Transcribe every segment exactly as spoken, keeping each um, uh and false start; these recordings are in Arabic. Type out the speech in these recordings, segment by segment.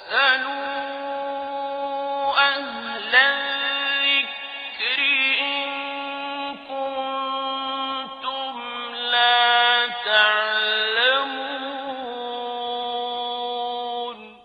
أهل الذكر إن كنتم لا تعلمون.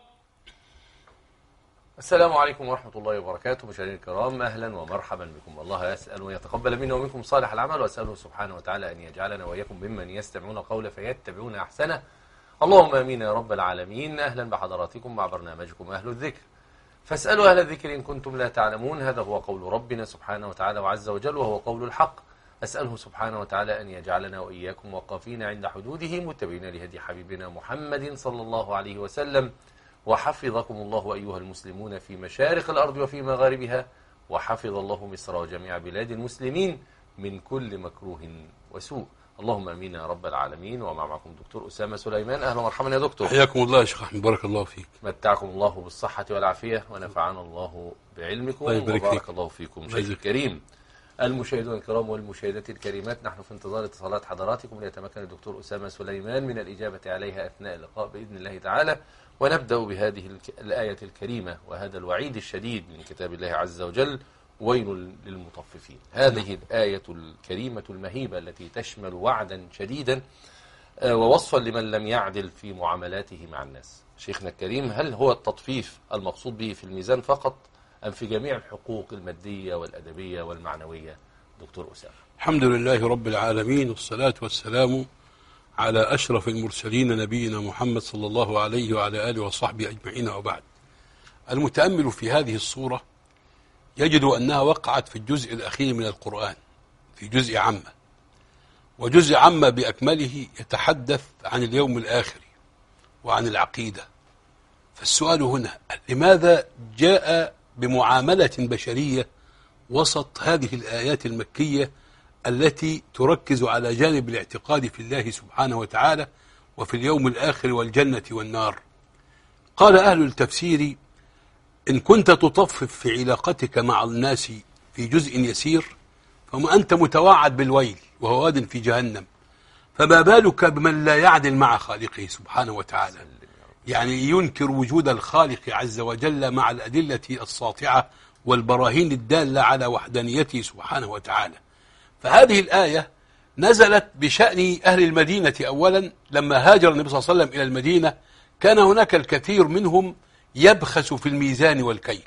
السلام عليكم ورحمة الله وبركاته. مشاهدينا الكرام، أهلا ومرحبا بكم. الله يسأل أن يتقبل منا ومنكم صالح العمل، وأسأله سبحانه وتعالى أن يجعلنا وإياكم ممن يستمعون القول فيتبعون أحسنه. اللهم آمين يا رب العالمين. أهلا بحضراتكم مع برنامجكم أهل الذكر، فاسألوا أهل الذكر إن كنتم لا تعلمون. هذا هو قول ربنا سبحانه وتعالى وعز وجل، وهو قول الحق. أسأله سبحانه وتعالى أن يجعلنا وإياكم واقفين عند حدوده متبعين لهدي حبيبنا محمد صلى الله عليه وسلم. وحفظكم الله أيها المسلمون في مشارق الأرض وفي مغاربها، وحفظ الله مصر وجميع بلاد المسلمين من كل مكروه وسوء. اللهم امين يا رب العالمين. ومع معكم دكتور أسامة سليمان. اهلا ومرحبا يا دكتور. حياكم الله يا شيخ احمد، بارك الله فيك. متعكم الله بالصحة والعافية، ونفعنا الله بعلمكم، وبارك الله فيكم. شيخ الكريم، المشاهدون الكرام والمشاهدات الكريمات، نحن في انتظار اتصالات حضراتكم ليتمكن الدكتور أسامة سليمان من الإجابة عليها أثناء اللقاء بإذن الله تعالى. ونبدأ بهذه الآية الكريمة وهذا الوعيد الشديد من كتاب الله عز وجل: ويل للمطففين. هذه الآية الكريمة المهيبة التي تشمل وعدا شديدا ووصفا لمن لم يعدل في معاملاته مع الناس. شيخنا الكريم، هل هو التطفيف المقصود به في الميزان فقط، أم في جميع الحقوق المادية والأدبية والمعنوية؟ دكتور أسامة. الحمد لله رب العالمين، والصلاة والسلام على أشرف المرسلين نبينا محمد صلى الله عليه وعلى آله وصحبه أجمعين، وبعد. المتأمل في هذه الصورة يجد أنها وقعت في الجزء الأخير من القرآن، في جزء عامة، وجزء عامة بأكمله يتحدث عن اليوم الآخر وعن العقيدة. فالسؤال هنا: لماذا جاء بمعاملة بشرية وسط هذه الآيات المكية التي تركز على جانب الاعتقاد في الله سبحانه وتعالى وفي اليوم الآخر والجنة والنار؟ قال أهل التفسير: إن كنت تطفف في علاقتك مع الناس في جزء يسير فما أنت متوعد بالويل وهو واد في جهنم، فما بالك بمن لا يعدل مع خالقه سبحانه وتعالى، يعني ينكر وجود الخالق عز وجل مع الأدلة الساطعة والبراهين الدالة على وحدانيته سبحانه وتعالى. فهذه الآية نزلت بشأن أهل المدينة. أولا، لما هاجر النبي صلى الله عليه وسلم إلى المدينة كان هناك الكثير منهم يبخس في الميزان والكيل،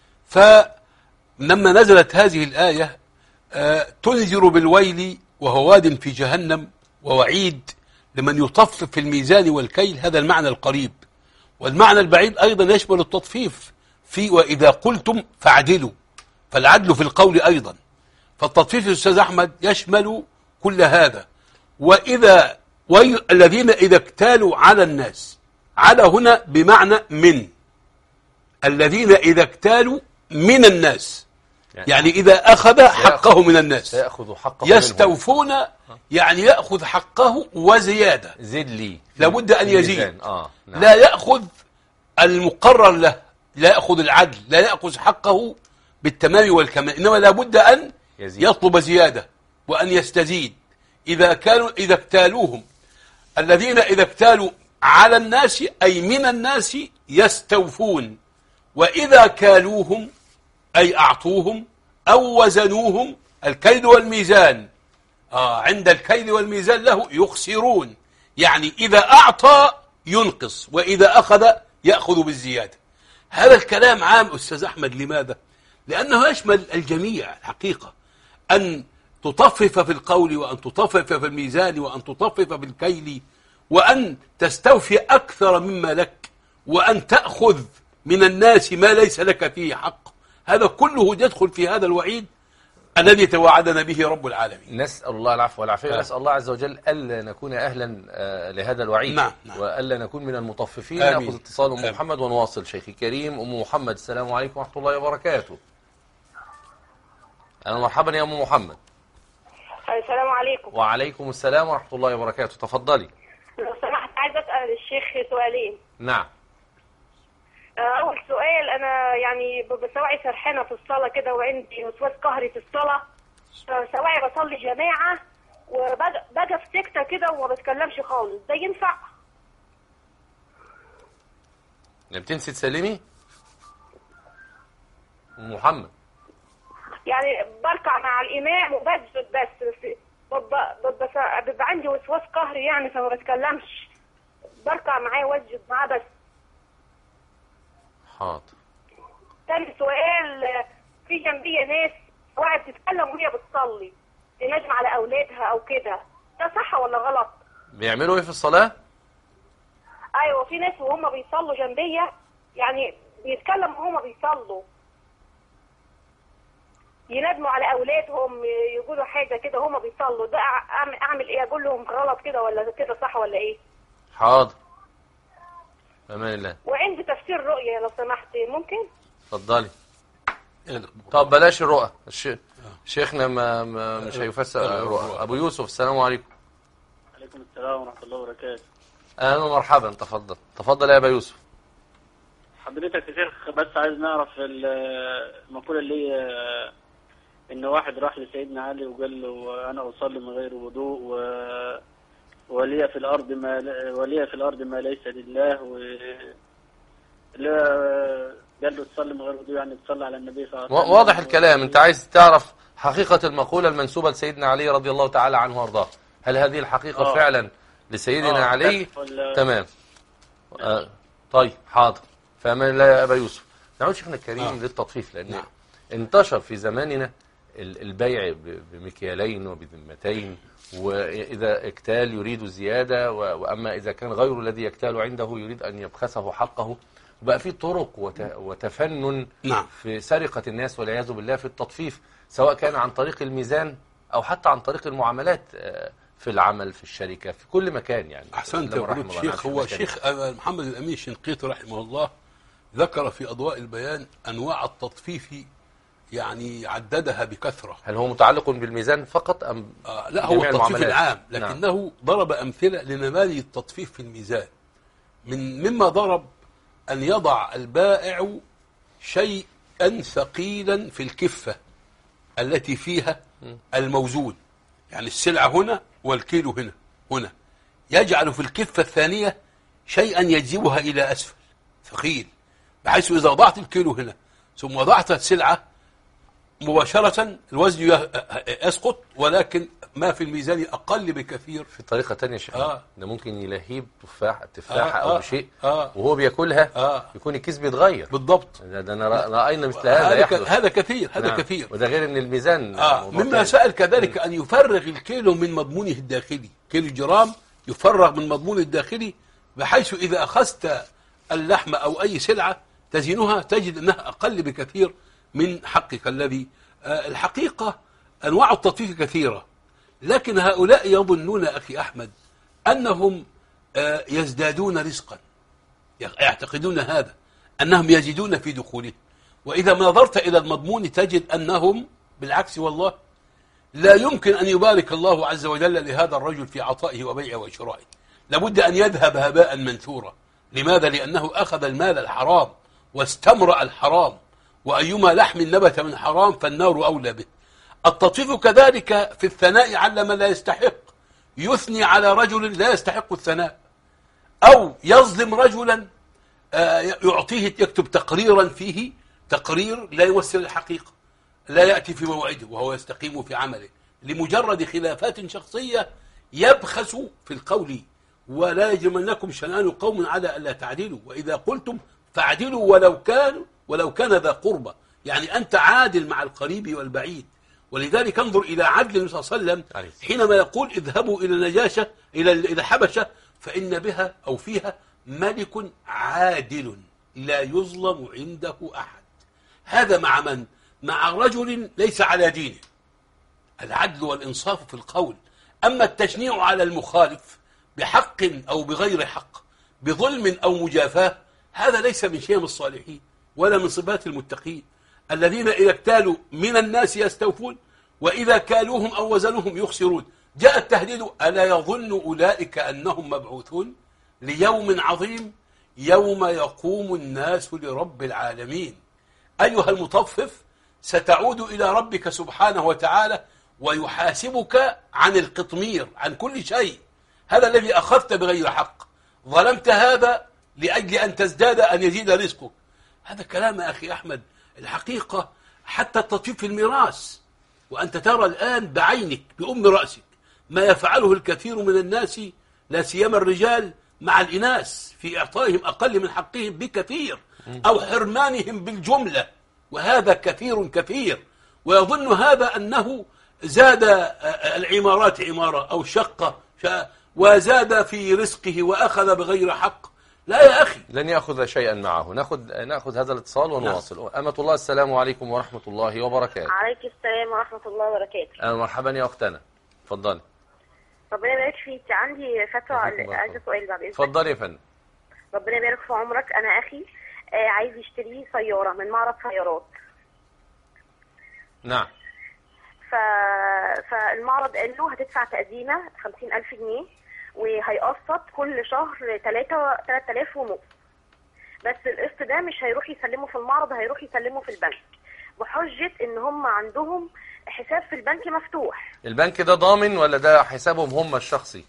فلما نزلت هذه الآية آه تنذر بالويل وهو واد في جهنم، ووعيد لمن يطفف في الميزان والكيل. هذا المعنى القريب. والمعنى البعيد أيضا يشمل التطفيف في وإذا قلتم فاعدلوا، فالعدل في القول أيضا. فالتطفيف يا أستاذ أحمد يشمل كل هذا. وإذا وي الذين إذا اكتالوا على الناس، على هنا بمعنى من، الذين إذا اكتالوا من الناس، يعني, يعني إذا أخذ حقه من الناس سيأخذ حقه يستوفون، يعني يأخذ حقه وزيادة. زد لي، لابد أن يزيد. آه. نعم. لا يأخذ المقرر له، لا يأخذ العدل، لا يأخذ حقه بالتمام والكمال، إنما لابد أن يزيد. يطلب زيادة وأن يستزيد. إذا كانوا إذا اكتالوهم، الذين إذا اكتالوا على الناس أي من الناس يستوفون، وإذا كالوهم أي أعطوهم أو وزنوهم، الكيل والميزان آه عند الكيل والميزان له يخسرون، يعني إذا أعطى ينقص وإذا أخذ يأخذ بالزيادة. هذا الكلام عام أستاذ أحمد. لماذا؟ لأنه يشمل الجميع الحقيقة، أن تطفف في القول، وأن تطفف في الميزان، وأن تطفف في الكيل، وأن تستوفي أكثر مما لك، وأن تأخذ من الناس ما ليس لك فيه حق. هذا كله يدخل في هذا الوعيد الذي توعدنا به رب العالمين. نسأل الله العفو والعافية. آه. نسأل الله عز وجل ألا نكون أهلا آه لهذا الوعيد. نعم. نعم. وألا نكون من المطففين. نأخذ اتصال أم محمد ونواصل. شيخي كريم، أم محمد، السلام عليكم ورحمة الله وبركاته. أهلا مرحبا يا أم محمد. السلام عليكم. وعليكم السلام ورحمة الله وبركاته. تفضلي. لو سمحت عايزة أسأل الشيخ سؤالين. نعم. أول سؤال، أنا يعني بسواعي سرحانة في الصلاة كده، وعندي وسواس قهري في الصلاة، سواعي بصلي جماعة وبقى في سكتة كده وما بتكلمش خالص، ده ينفع؟ يعني بتنسي تسلمي؟ أم محمد. يعني بركع مع الامام وبسجد بس ببقى, ببقى, ببقى عندي وسواس قهري يعني فما بتكلمش، بركع معاه واسجد معاه بس. حاضر. تاني سؤال، في جنبية ناس واحد بتتكلم وهي بتصلي تنجم على اولادها او كده، ده صح ولا غلط؟ بيعملوا ايه في الصلاة؟ ايوه في ناس وهم بيصلوا جنبية يعني بيتكلموا وهم بيصلوا يندموا على اولادهم يقولوا حاجه كده وهم بيصلوا، ده اعمل اعمل ايه؟ اقول لهم غلط كده ولا كده صح ولا ايه؟ حاضر. بأمان الله. وعندي تفسير رؤية لو سمحت ممكن؟ اتفضلي. طب بلاش الرؤى، الش... شيخنا ما, ما مش هيفسر الرؤى. ابو يوسف السلام عليكم. عليكم السلام ورحمه الله وبركاته. اهلا ومرحبا، تفضل تفضل يا ابا يوسف. حضرتك يا شيخ بس عايز نعرف المقوله اللي هي ان واحد راح لسيدنا علي وقال له انا اصلي من غير وضوء و ولي في الارض ما ولي في الارض ما ليس لله و قال له تصلي من غير وضوء يعني تصلي على النبي صلى الله عليه وسلم. واضح الكلام. انت عايز تعرف حقيقة المقولة المنسوبة لسيدنا علي رضي الله تعالى عنه وارضاه، هل هذه الحقيقة آه. فعلا لسيدنا آه. علي؟ تمام. آه. طيب حاضر. فأمان الله يا أبا يوسف. نعود شيخنا الكريم آه. للتطفيف، لأن آه. انتشر في زماننا البيع بمكيالين وبذمتين، وإذا اكتال يريد زيادة، وأما إذا كان غير الذي يكتال عنده يريد أن يبخسه حقه. وبقى في طرق وتفنن نعم. في سرقة الناس والعياذ بالله في التطفيف، سواء كان عن طريق الميزان أو حتى عن طريق المعاملات في العمل في الشركة في كل مكان. يعني أحسنت يا فضيلة الشيخ. هو الشيخ محمد الأمين الشنقيطي رحمه الله ذكر في أضواء البيان أنواع التطفيف، يعني عددها بكثرة. هل هو متعلق بالميزان فقط أم آه لا، هو التطفيف العام، لكنه نعم. ضرب أمثلة لنماذج التطفيف في الميزان. من مما ضرب أن يضع البائع شيئا ثقيلا في الكفة التي فيها الموزون، يعني السلعة هنا والكيلو هنا هنا، يجعل في الكفة الثانية شيئا يجذبها إلى أسفل ثقيل، بحيث إذا وضعت الكيلو هنا ثم وضعت السلعة مباشرة الوزن يسقط، ولكن ما في الميزان أقل بكثير. في طريقة تانية يا شيخ، آه. ده ممكن يلهيب تفاح تفاحة آه. أو بشيء آه. وهو بياكلها آه. يكون الكيس بيتغير. بالضبط. ده, ده أنا رأينا مثل هذا يحدث. هذا كثير هذا نعم. كثير. وده غير أن الميزان آه. مما سأل كذلك أن يفرغ الكيلو من مضمونه الداخلي، كيلو جرام يفرغ من مضمونه الداخلي، بحيث إذا أخذت اللحم أو أي سلعة تزينها تجد أنها أقل بكثير من حقك الذي آه الحقيقة. أنواع التطفيف كثيرة، لكن هؤلاء يظنون أخي أحمد أنهم آه يزدادون رزقا، يعتقدون هذا، أنهم يزيدون في دخوله. وإذا ما نظرت إلى المضمون تجد أنهم بالعكس والله. لا يمكن أن يبارك الله عز وجل لهذا الرجل في عطائه وبيعه وشرائه، لابد أن يذهب هباء منثورا. لماذا؟ لأنه أخذ المال الحرام واستمرأ الحرام، وأيما لحم نبت من حرام فالنار أولى به. التطفيف كذلك في الثناء على من لا يستحق، يثني على رجل لا يستحق الثناء، أو يظلم رجلا يعطيه يكتب تقريرا فيه تقرير لا يمثل الحقيقة، لا يأتي في موعده وهو يستقيم في عمله لمجرد خلافات شخصية، يبخس في القول. ولا يجرمنكم شنآن قوم على ألا تعدلوا وإذا قلتم فاعدلوا ولو كان ولو كان ذا قربى، يعني أنت عادل مع القريب والبعيد. ولذلك انظر إلى عدل النبي صلى الله عليه وسلم حينما يقول اذهبوا إلى النجاشة إلى إلى حبشة فإن بها أو فيها ملك عادل لا يظلم عنده أحد. هذا مع من؟ مع رجل ليس على دينه. العدل والإنصاف في القول. أما التشنيع على المخالف بحق أو بغير حق، بظلم أو مجافاة، هذا ليس من شيم الصالحين ولا من صفات المتقين الذين إذا اكتالوا من الناس يستوفون وإذا كالوهم أو وزنوهم يخسرون. جاء التهديد: ألا يظن أولئك أنهم مبعوثون ليوم عظيم يوم يقوم الناس لرب العالمين. أيها المطفف، ستعود إلى ربك سبحانه وتعالى ويحاسبك عن القطمير، عن كل شيء. هذا الذي أخذت بغير حق، ظلمت هذا لأجل أن تزداد أن يزيد رزقك. هذا كلام يا أخي أحمد. الحقيقة حتى التطفيف في الميراث، وأنت ترى الآن بعينك بأم رأسك ما يفعله الكثير من الناس لا سيما الرجال مع الإناث في إعطائهم أقل من حقهم بكثير أو حرمانهم بالجملة، وهذا كثير كثير. ويظن هذا أنه زاد العمارات عمارة أو شقة وزاد في رزقه وأخذ بغير حق. لا يا أخي، لن يأخذ شيئا معه. نأخذ, نأخذ هذا الاتصال ونواصل. أمة الله، السلام عليكم ورحمة الله وبركاته. عليكم السلام ورحمة الله وبركاته. أهلا مرحبا يا أختنا، اتفضلي. ربنا يبارك فيك. عندي فتوى، عايزة سؤال بعد إذنك. اتفضلي يا فندم. ربنا يبارك في عمرك. أنا أخي آه عايز يشتري سيارة من معرض سيارات. نعم. ف... فالمعرض قال له هتدفع تقديمة خمسين ألف جنيه وهيقسط كل شهر تلاتة تلات آلاف ونص، بس القسط ده مش هيروح يسلمه في المعرض، هيروح يسلمه في البنك بحجة إن هم عندهم حساب في البنك مفتوح. البنك ده ضامن ولا ده حسابهم هم الشخصي؟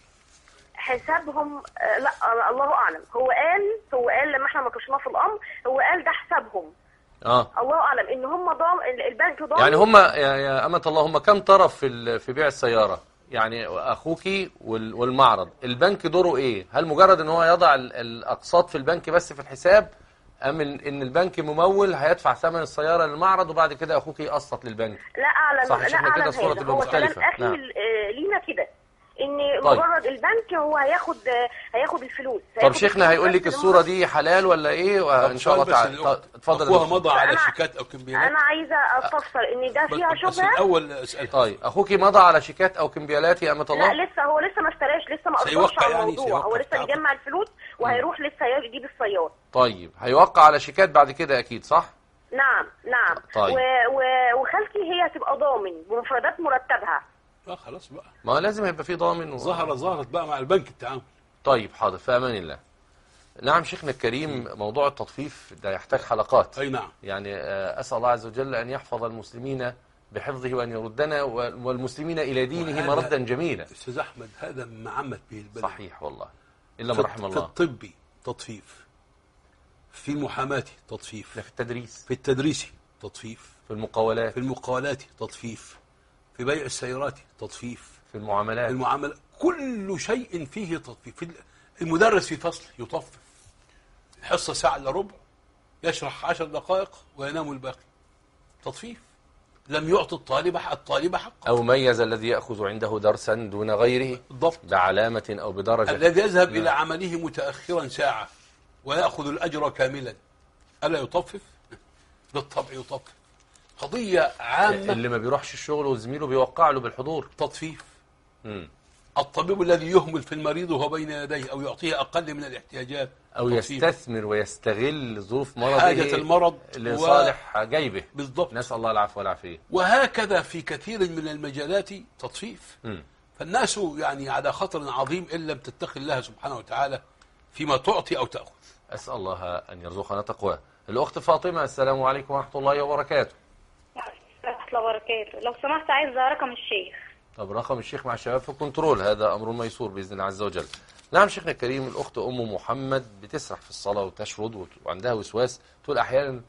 حسابهم آه لا آه الله أعلم. هو قال هو قال لما احنا ناقشناه في الأمر هو قال ده حسابهم. اه الله اعلم ان هم ضام البنك ضامن. يعني هم يا, يا أمة الله هم كم طرف في في بيع السيارة؟ يعني اخوكي والمعرض، البنك دوره ايه؟ هل مجرد ان هو يضع الاقساط في البنك بس في الحساب، ام ان البنك ممول هيدفع ثمن السيارة للمعرض وبعد كده اخوكي يقسط للبنك؟ لا اعلم. صح، لا احنا كده اعلم. الصورة تبقى هو مختلفة. كلام اخي. نعم. لينا كده ان طيب. مجرد البنك هو هياخد هياخد الفلوس. طب شيخنا هيقول لك الصورة دي حلال ولا ايه؟ وان شاء الله تعالى اتفضل. اخوها مضى على شيكات او كمبيالات. انا عايزه استفسر ان ده فيها شبهه. بس الاول اسال. طيب اخوكي مضى على شيكات او كمبيالات يا أمة الله؟ لا لسه، هو لسه ما اشتراش، لسه ما قررش على يعني الموضوع. هو لسه بيجمع الفلوس وهيروح لسه يجيب السيارة. طيب هيوقع على شيكات بعد كده اكيد، صح؟ نعم نعم. طيب. و... و... وخالتي هي هتبقى ضامن بمفردات مرتبها. لا خلاص بقى، ما لازم يبقى في ضامن و... ظهرت ظهرت بقى مع البنك التعامل. طيب حاضر، في امان الله. نعم شيخنا الكريم، موضوع التطفيف ده يحتاج حلقات. اي نعم. يعني اسال الله عز وجل ان يحفظ المسلمين بحفظه وان يردنا والمسلمين الى دينه مردا جميلا. استاذ احمد هذا معمت به البلد. صحيح والله، الا من رحم الله. في الطب تطفيف، في المحاماة تطفيف، في التدريس، في التدريس تطفيف، في المقاولات، في المقاولات تطفيف، في بيع السيارات تطفيف، في المعاملات، في المعاملات كل شيء فيه تطفيف. في المدرس في فصل يطفف، الحصة ساعة الا ربع يشرح عشر دقائق وينام الباقي. تطفيف. لم يعطي الطالب الطالب حقه. أو ميز الذي يأخذ عنده درسا دون غيره بالضبط بعلامة أو بدرجة. الذي يذهب إلى عمله متأخرا ساعة ويأخذ الأجر كاملا ألا يطفف؟ بالطبع يطفف. قضية عامة. اللي ما بيروحش الشغل وزميله بيوقع له بالحضور. تطفيف. مم. الطبيب الذي يهمل في المريض وهو بين يديه أو يعطيه أقل من الاحتياجات أو تطفيف. يستثمر ويستغل ظروف مرضه حاجة المرض لصالح و... جيبه. بالضبط. نسأل الله العفو والعافية. وهكذا في كثير من المجالات تطفيف. مم. فالناس يعني على خطر عظيم إن لم تتقي الله سبحانه وتعالى فيما تعطي أو تأخذ. أسأل الله أن يرزقنا تقواه. الأخت فاطمة، السلام عليكم ورحمة الله وبركاته. ورحمة الله وبركاته. لو سمحت عايز رقم الشيخ. طب رقم الشيخ مع الشباب في الكنترول، هذا أمر ميسور بإذن الله عز وجل. نعم شيخنا الكريم، الأخت أم محمد بتسرح في الصلاة وتشرد وعندها وسواس، تقول أحيانا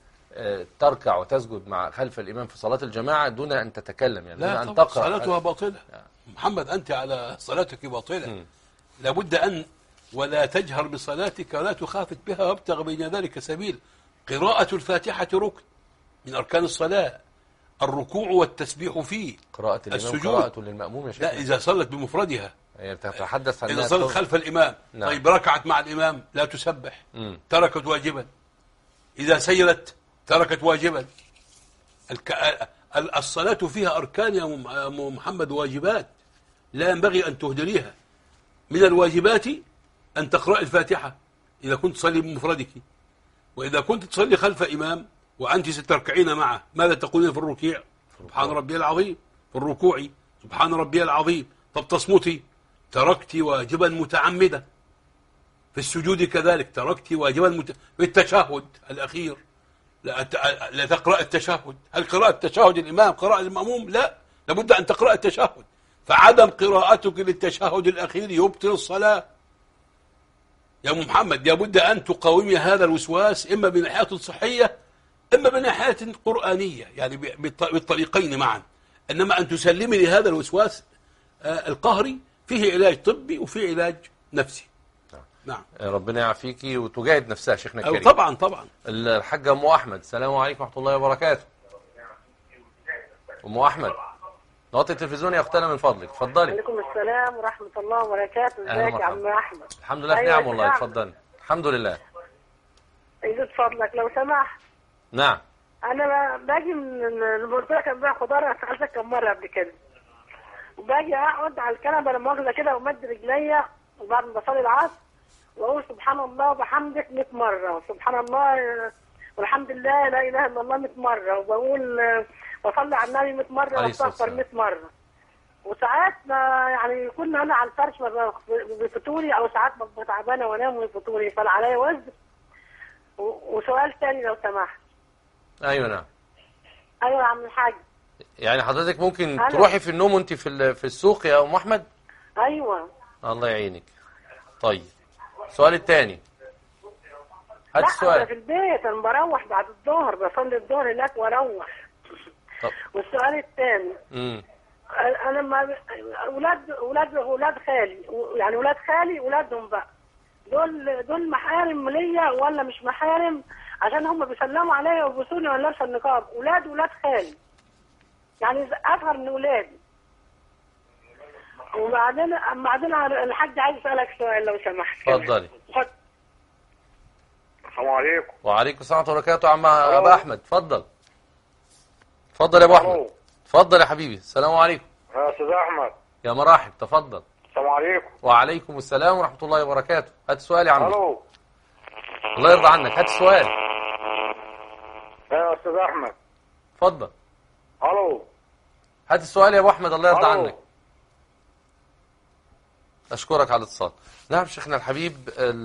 تركع وتسجد مع خلف الإمام في صلاة الجماعة دون أن تتكلم، يعني دون لا أن تقرأ. صلاتها باطلة. محمد أنت على صلاتك باطلة. م. لابد أن ولا تجهر بصلاتك ولا تخافت بها وابتغ بين ذلك سبيل. قراءة الفاتحة ركن من أركان الصلاة، الركوع والتسبيح فيه، قراءة الإمام السجود قراءة للمأموم يا شيخ. لا إذا صلت بمفردها، هي تتحدث عن إذا صلت خلف الإمام. نعم. طيب ركعت مع الإمام لا تسبح. م. تركت واجبا. إذا سيرت تركت واجبا. الك... الصلاة فيها أركان يا محمد، واجبات لا ينبغي أن تهدريها. من الواجبات أن تقرأ الفاتحة إذا كنت تصلي بمفردك، وإذا كنت تصلي خلف إمام وأنت ستركعين معه ماذا تقولين في الركوع؟ سبحان ربي العظيم. في الركوع سبحان ربي العظيم. طب تصمتي، تركت واجبا متعمدا. في السجود كذلك تركت واجبا مت... في التشهد الأخير لا, ت... لا تقرأ التشهد. هل قراءة التشهد الإمام قراءة المأموم؟ لا، لابد أن تقرأ التشهد. فعدم قراءتك للتشهد الأخير يبطل الصلاة. يا أم محمد لابد أن تقاومي هذا الوسواس إما بناحية صحية إما بناحية قرآنية، يعني بالطريقين معا. إنما أن تسلمي لهذا الوسواس القهري فيه علاج طبي وفيه علاج نفسي. نعم. ربنا يعافيكي وتجاهد نفسها شيخنا الكريم. طبعا طبعا. الحاجة أم أحمد، السلام عليكم ورحمة الله وبركاته. أم أحمد نوطي التلفزيون يا أختنا من فضلك، اتفضلي. وعليكم السلام ورحمة الله وبركاته. ازيك يا عم أحمد؟ الحمد لله في أيوة نعم والله، اتفضلي. الحمد لله. يزيد فضلك لو سمحت. نعم. أنا باجي من المنطقة كان بيع خضار، سألتك كم مرة قبل كده. وباجي أقعد على الكنبة لما مؤاخذة كده ومد رجليا وبعد ما بصلي العصر وأقول سبحان الله وبحمدك مية مرة، سبحان الله والحمد لله لا إله إلا الله مية مرة، وبقول بصلي على النبي مية مرة واستغفر مية مرة. وساعات ما يعني يكون انا على الفرش ما بيفطوري، او ساعات ببقى تعبانه وانام ويفطوري، فانا عليا وزن. وسؤال ثاني لو سمحت. ايوه نعم. ايوه يا عم الحاج. يعني حضرتك ممكن أنا. تروحي في النوم وانت في في السوق يا ام احمد؟ ايوه. الله يعينك. طيب السؤال الثاني. هات السؤال. لا في البيت انا بروح بعد الظهر، بصلي الظهر هناك واروح. طب. والسؤال الثاني. امم انا ما اولاد اولاد اولاد خالي، يعني اولاد خالي اولادهم بقى دول دول محارم ليا ولا مش محارم؟ عشان هم بيسلموا عليا ويبوسوني وانا لابسه النقاب. اولاد اولاد خالي يعني اصغر من اولادي. وبعدين بعدين الحاج عايز اسالك سؤال لو سمحت. اتفضلي. السلام عليكم. وعليكم السلام ورحمه الله وبركاته. عم ابا احمد اتفضل. اتفضل يا ابو احمد. اتفضل يا حبيبي. السلام عليكم. يا استاذ احمد. يا مراحب تفضل. السلام عليكم. وعليكم السلام ورحمه الله وبركاته. هات السؤال يا عم. الو. الله يرضى عنك، هات السؤال. يا استاذ احمد. اتفضل. الو. هات السؤال يا ابو احمد، الله يرضى ألو. عنك. اشكرك على الاتصال. نعم شيخنا الحبيب،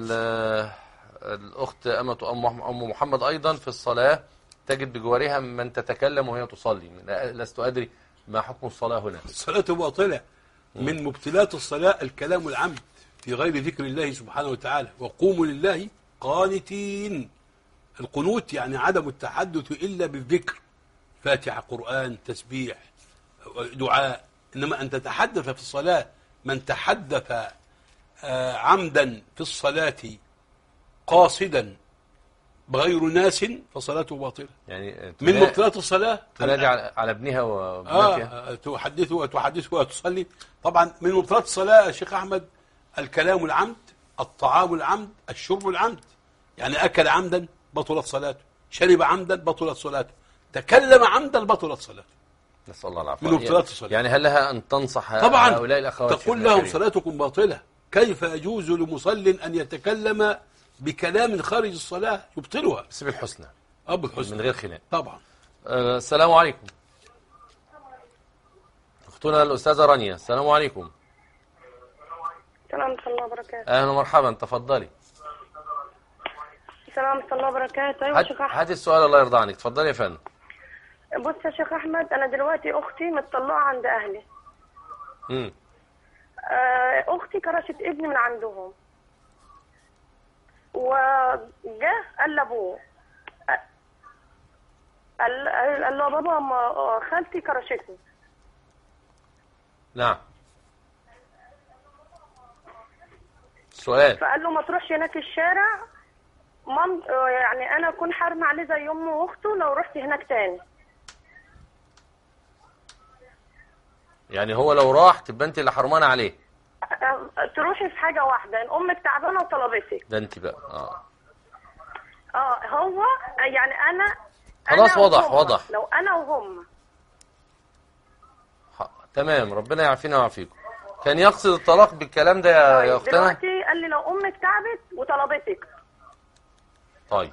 الاخت امه ام محمد ايضا في الصلاه تجد بجوارها من تتكلم وهي تصلي. لست ادري ما حكم الصلاه هنا. الصلاه باطله. من مبطلات الصلاه الكلام العمد في غير ذكر الله سبحانه وتعالى، وقوموا لله قانتين. القنوت يعني عدم التحدث الا بالذكر، فاتحه، قران، تسبيح، دعاء. انما ان تتحدث في الصلاه، من تحدث عمدا في الصلاه قاصدا بغير ناس فصلاته باطله. يعني من مبطلات الصلاه تنادي على ابنها وابنتها. اه تحدثه وتحدثه وتصلي. طبعا من مبطلات الصلاه يا شيخ احمد الكلام العمد، الطعام العمد، الشرب العمد. يعني اكل عمدا بطلت صلاته، شرب عمدا بطلت صلاته، تكلم عمدا بطلت صلاته. نسال الله العافيه. من مبطلات الصلاه. يعني هل لها ان تنصح طبعا هؤلاء الاخوات؟ تقول لهم صلاتكم باطله. كيف يجوز لمصل ان يتكلم بكلام خارج الصلاه يبطلها؟ بس بالحسنى. اه بالحسنى من غير خلاف. طبعا. أه السلام عليكم. اختنا الاستاذه رانيا، السلام عليكم. السلام ورحمة الله وبركاته. اهلا ومرحبا، تفضلي. السلام ورحمة الله وبركاته. ايوه يا شيخ احمد. هاتي السؤال الله يرضى عنك، تفضلي يا فندم. بص يا شيخ احمد، انا دلوقتي اختي متطلعه عند اهلي. امم آه اختي كرشت ابني من عندهم، وجه قال لابوه، قال قال له بابا ما خالتي كرشتني. نعم. سؤال. فقال له ما تروحش هناك الشارع، مام يعني انا اكون حارمه عليه زي امه واخته لو رحت هناك تاني. يعني هو لو راح تبقى انت اللي حرمانه عليه. تروحي في حاجه واحده، ان امك تعبانه وطلبتك. ده انت بقى اه اه هو يعني انا خلاص أنا وضح وهم. وضح. لو انا وهم ح... تمام، ربنا يعافينا ويعافيكم. كان يقصد الطلاق بالكلام ده يا, طيب يا اختنا؟ دلوقتي قال لي لو امك تعبت وطلبتك. طيب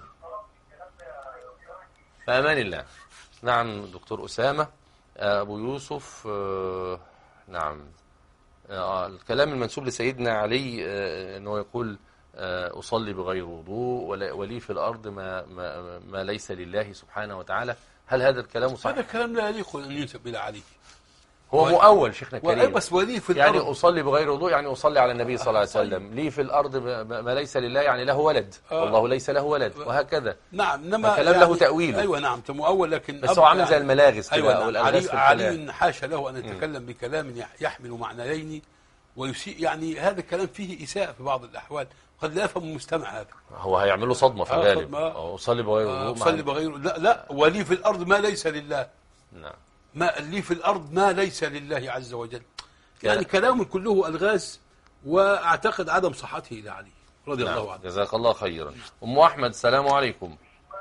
في امان الله. نعم دكتور اسامه. ابو يوسف. آه نعم. آه الكلام المنسوب لسيدنا علي آه انه يقول آه اصلي بغير وضوء ولي في الارض ما, ما, ما ليس لله سبحانه وتعالى، هل هذا الكلام صحيح؟ هذا الكلام لا يليق ان ينسب الى علي. هو مؤول شيخنا وأي الكريم. بس ولي في يعني الأرض أصلي بغير وضوء يعني أصلي على النبي صلى الله عليه وسلم. لي في الأرض ما ليس لله يعني له ولد، والله ليس له ولد، وهكذا. نعم. إنما الكلام يعني له تأويل. أيوة نعم مؤول، لكن بس هو عامل زي الملاغس كده. أيوة أو نعم. الألغاز في علي, الكلام. علي حاشا له أن يتكلم بكلام يحمل معنيين ويسيء، يعني هذا الكلام فيه إساءة في بعض الأحوال، قد لا يفهم المستمع هذا. هو هيعمل له صدمة في آه الغالب. صدمة. أو أصلي بغير آه وضوء. أصلي بغير لا لا ولي في الأرض ما ليس لله. نعم. ما لي في الأرض ما ليس لله عز وجل. يعني لا. كلام كله ألغاز، وأعتقد عدم صحته إلى علي رضي نعم. الله عنه. جزاك الله خيرا. أم أحمد السلام عليكم.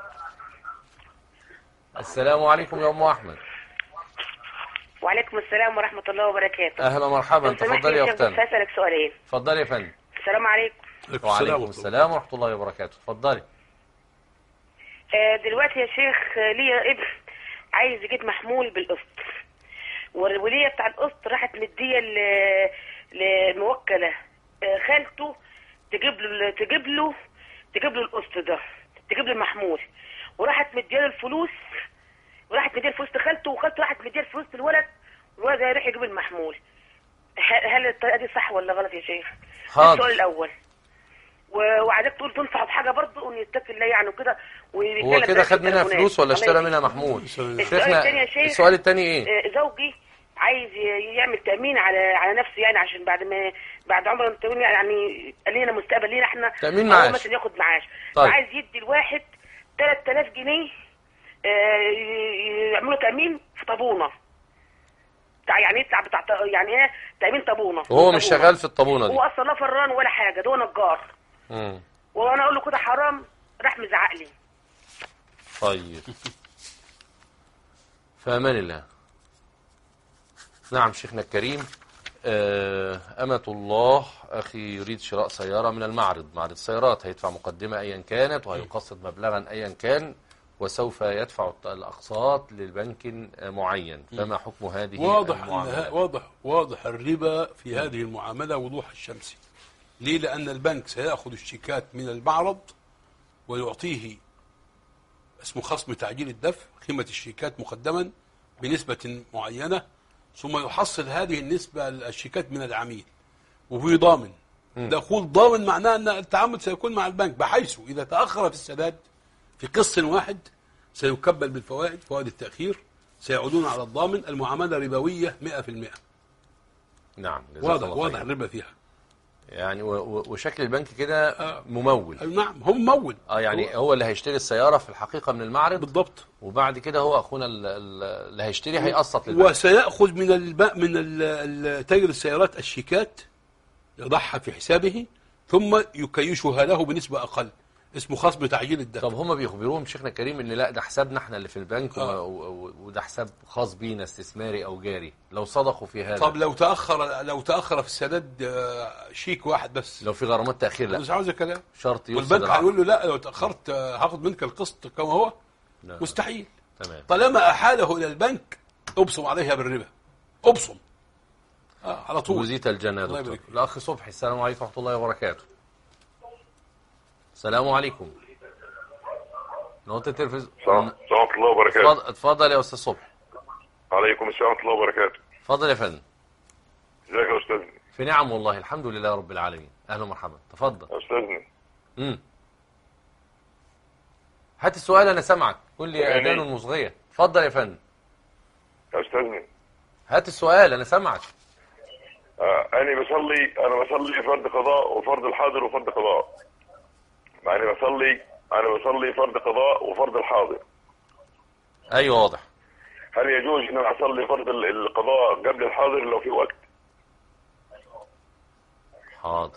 السلام عليكم يا أم أحمد. وعليكم السلام ورحمة الله وبركاته. أهلا مرحبا. تفضلي يا أختنا. هسألك سؤالين. تفضلي يا فندم. السلام عليكم. وعليكم السلام ورحمة الله وبركاته. تفضلي. آه دلوقتي يا شيخ ليا ابن عايز يجيب محمول بالقسط، والولية بتاع القسط راحت مدية للموكلة آه خالته تجيب له تجيب له تجيب له القسط ده، تجيب له المحمول، وراحت مدية له الفلوس، وراحت مدية الفلوس لخالته، وخالته راحت مدية الفلوس للولد، والولد هيروح يجيب المحمول. هل الطريقة دي صح ولا غلط يا شيخ؟ حاضر. السؤال الأول. وعايزك تقول تنصحه بحاجه برضه انه يتقي الله يعني وكده. هو كده خد منها فلوس ولا اشترى منها محمول؟ السؤال الثاني يا شيخ، السؤال الثاني ايه؟ زوجي عايز يعمل تامين على على نفسه، يعني عشان بعد ما بعد عمر التامين يعني قال لنا مستقبل لينا احنا تامين معاش، مثلا ياخد معاش. طيب. فعايز يدي الواحد ثلاثة آلاف جنيه يعملوا تامين في طابونه بتاع، يعني يطلع بتاع يعني ايه تامين طابونه، وهو مش شغال في الطابونه دي. هو اصلا لا فران ولا حاجه، ده نجار. امم وانا اقول له كده حرام، راح مزعق لي. طيب فامان الله. نعم شيخنا الكريم. أمة الله أخي يريد شراء سيارة من المعرض، معرض السيارات، هيدفع مقدمة أيا كانت وهيقسط مبلغا أيا كان، وسوف يدفع الأقساط للبنك معين، فما حكم هذه واضح المعاملة؟ واضح واضح الربا في هذه المعاملة وضوح الشمس. ليه؟ لأن البنك سيأخذ الشيكات من المعرض ويعطيه اسمه خصم تعجيل الدفع، قيمة الشيكات مقدما بنسبة معينة، ثم يحصل هذه النسبة الشيكات من العميل، وهو ضامن. دخول ضامن معناه أن التعامل سيكون مع البنك، بحيث إذا تأخر في السداد في قسط واحد سيكبل بالفوائد، فوائد التأخير سيعودون على الضامن. المعاملة ربوية مئة في المئة. نعم. واضح واضح الربا فيها يعني، وشكل البنك كده ممول. نعم هم ممول. اه يعني هو, هو اللي هيشتري السيارة في الحقيقة من المعرض بالضبط، وبعد كده هو اخونا اللي هيشتري هيقسط للبنك، وسيأخذ من الب... من تاجر السيارات الشيكات يضعها في حسابه، ثم يكيشها له بنسبة أقل، اسمه خصم تعجيل الدفع. طب هم بيخبروهم شيخنا الكريم ان لا ده حسابنا احنا اللي في البنك آه. وده حساب خاص بينا استثماري او جاري، لو صدقوا في هذا؟ طب لو تاخر لو تاخر في السداد شيك واحد بس، لو في غرامات تاخير لا مش عاوز كلام، شرط يفسد والبنك هيقول له لا لو تاخرت هاخد منك القسط كما هو. لا. مستحيل. تمام. طالما احاله الى البنك ابصم عليها بالربا، ابصم آه على طول. وزيت الجنة. دكتور الاخ صبحي السلام عليكم ورحمة الله وبركاته. السلام عليكم. نقطة التلفزيون. السلام ورحمة الله وبركاته. اتفضل يا أستاذ صبحي. عليكم السلام ورحمة الله وبركاته. اتفضل يا فندم. ازيك يا أستاذني؟ في نعم والله الحمد لله رب العالمين. أهلا ومرحبا. تفضل. يا أستاذني. امم هات السؤال أنا سامعك. كل أذان مصغية. اتفضل يا فندم. يا أستاذني. هات السؤال أنا سامعك. آه أنا بصلي أنا بصلي فرض قضاء وفرض الحاضر وفرض قضاء. يعني بصلي أنا بصلي فرض قضاء وفرض الحاضر. أيوة واضح. هل يجوز أن أصلي فرض القضاء قبل الحاضر لو في وقت؟ حاضر.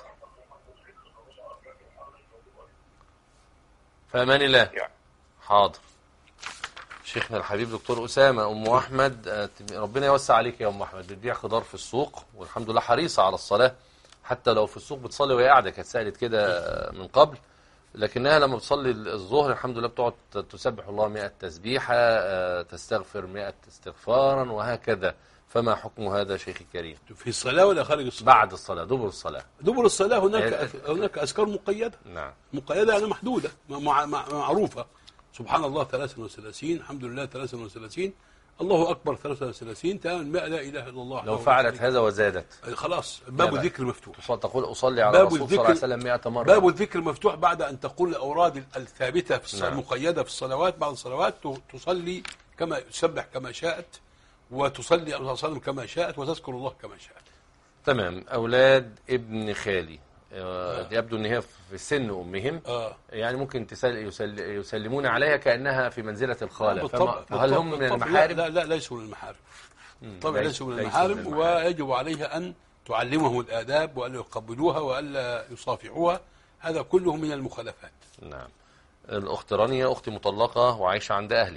فأمان الله. حاضر. شيخنا الحبيب دكتور أسامة. أم أحمد ربنا يوسع عليك يا أم أحمد، بتبيع خضار في السوق والحمد لله حريصة على الصلاة، حتى لو في السوق بتصلي وهي قاعدة، كانت سألت كده من قبل، لكنها لما بتصلي الظهر الحمد لله بتقعد تسبح الله مئة تسبيحة، تستغفر مئة استغفارا وهكذا. فما حكم هذا شيخ الكريم؟ في الصلاة ولا خارج الصلاة؟ بعد الصلاة، دبر الصلاة. دبر الصلاة هناك هناك أذكار مقيدة. نعم. مقيدة يعني محدودة معروفة. سبحان الله ثلاثة وثلاثين، الحمد لله ثلاثة وثلاثين، الله أكبر ثلاثة وثلاثين تمام مئة لا إله إلا الله. لو فعلت هذا وزادت خلاص باب الذكر مفتوح. تقول أصلي على الرسول صلى الله عليه وسلم مئة مرة. باب الذكر مفتوح بعد أن تقول الأوراد الثابتة في نعم. المقيدة في الصلوات. بعد الصلوات تصلي كما تسبح كما شاءت، وتصلي عليه وسلم كما شاءت، وتذكر الله كما شاءت. تمام. أولاد ابن خالي آه. يبدو أن هي في سن أمهم آه. يعني ممكن تسل يسل يسلمون عليها كأنها في منزلة الخالة. بالطبع. فهل هم من المحارم؟ لا لا ليسوا من المحارم طبعا، ليسوا من ليس المحارم، ويجب عليها أن تعلمهم الآداب وأن يقبلوها وألا يصافحوها. هذا كله من المخالفات. نعم. الأخت رانيا أختي مطلقة وعايشة عند أهلي.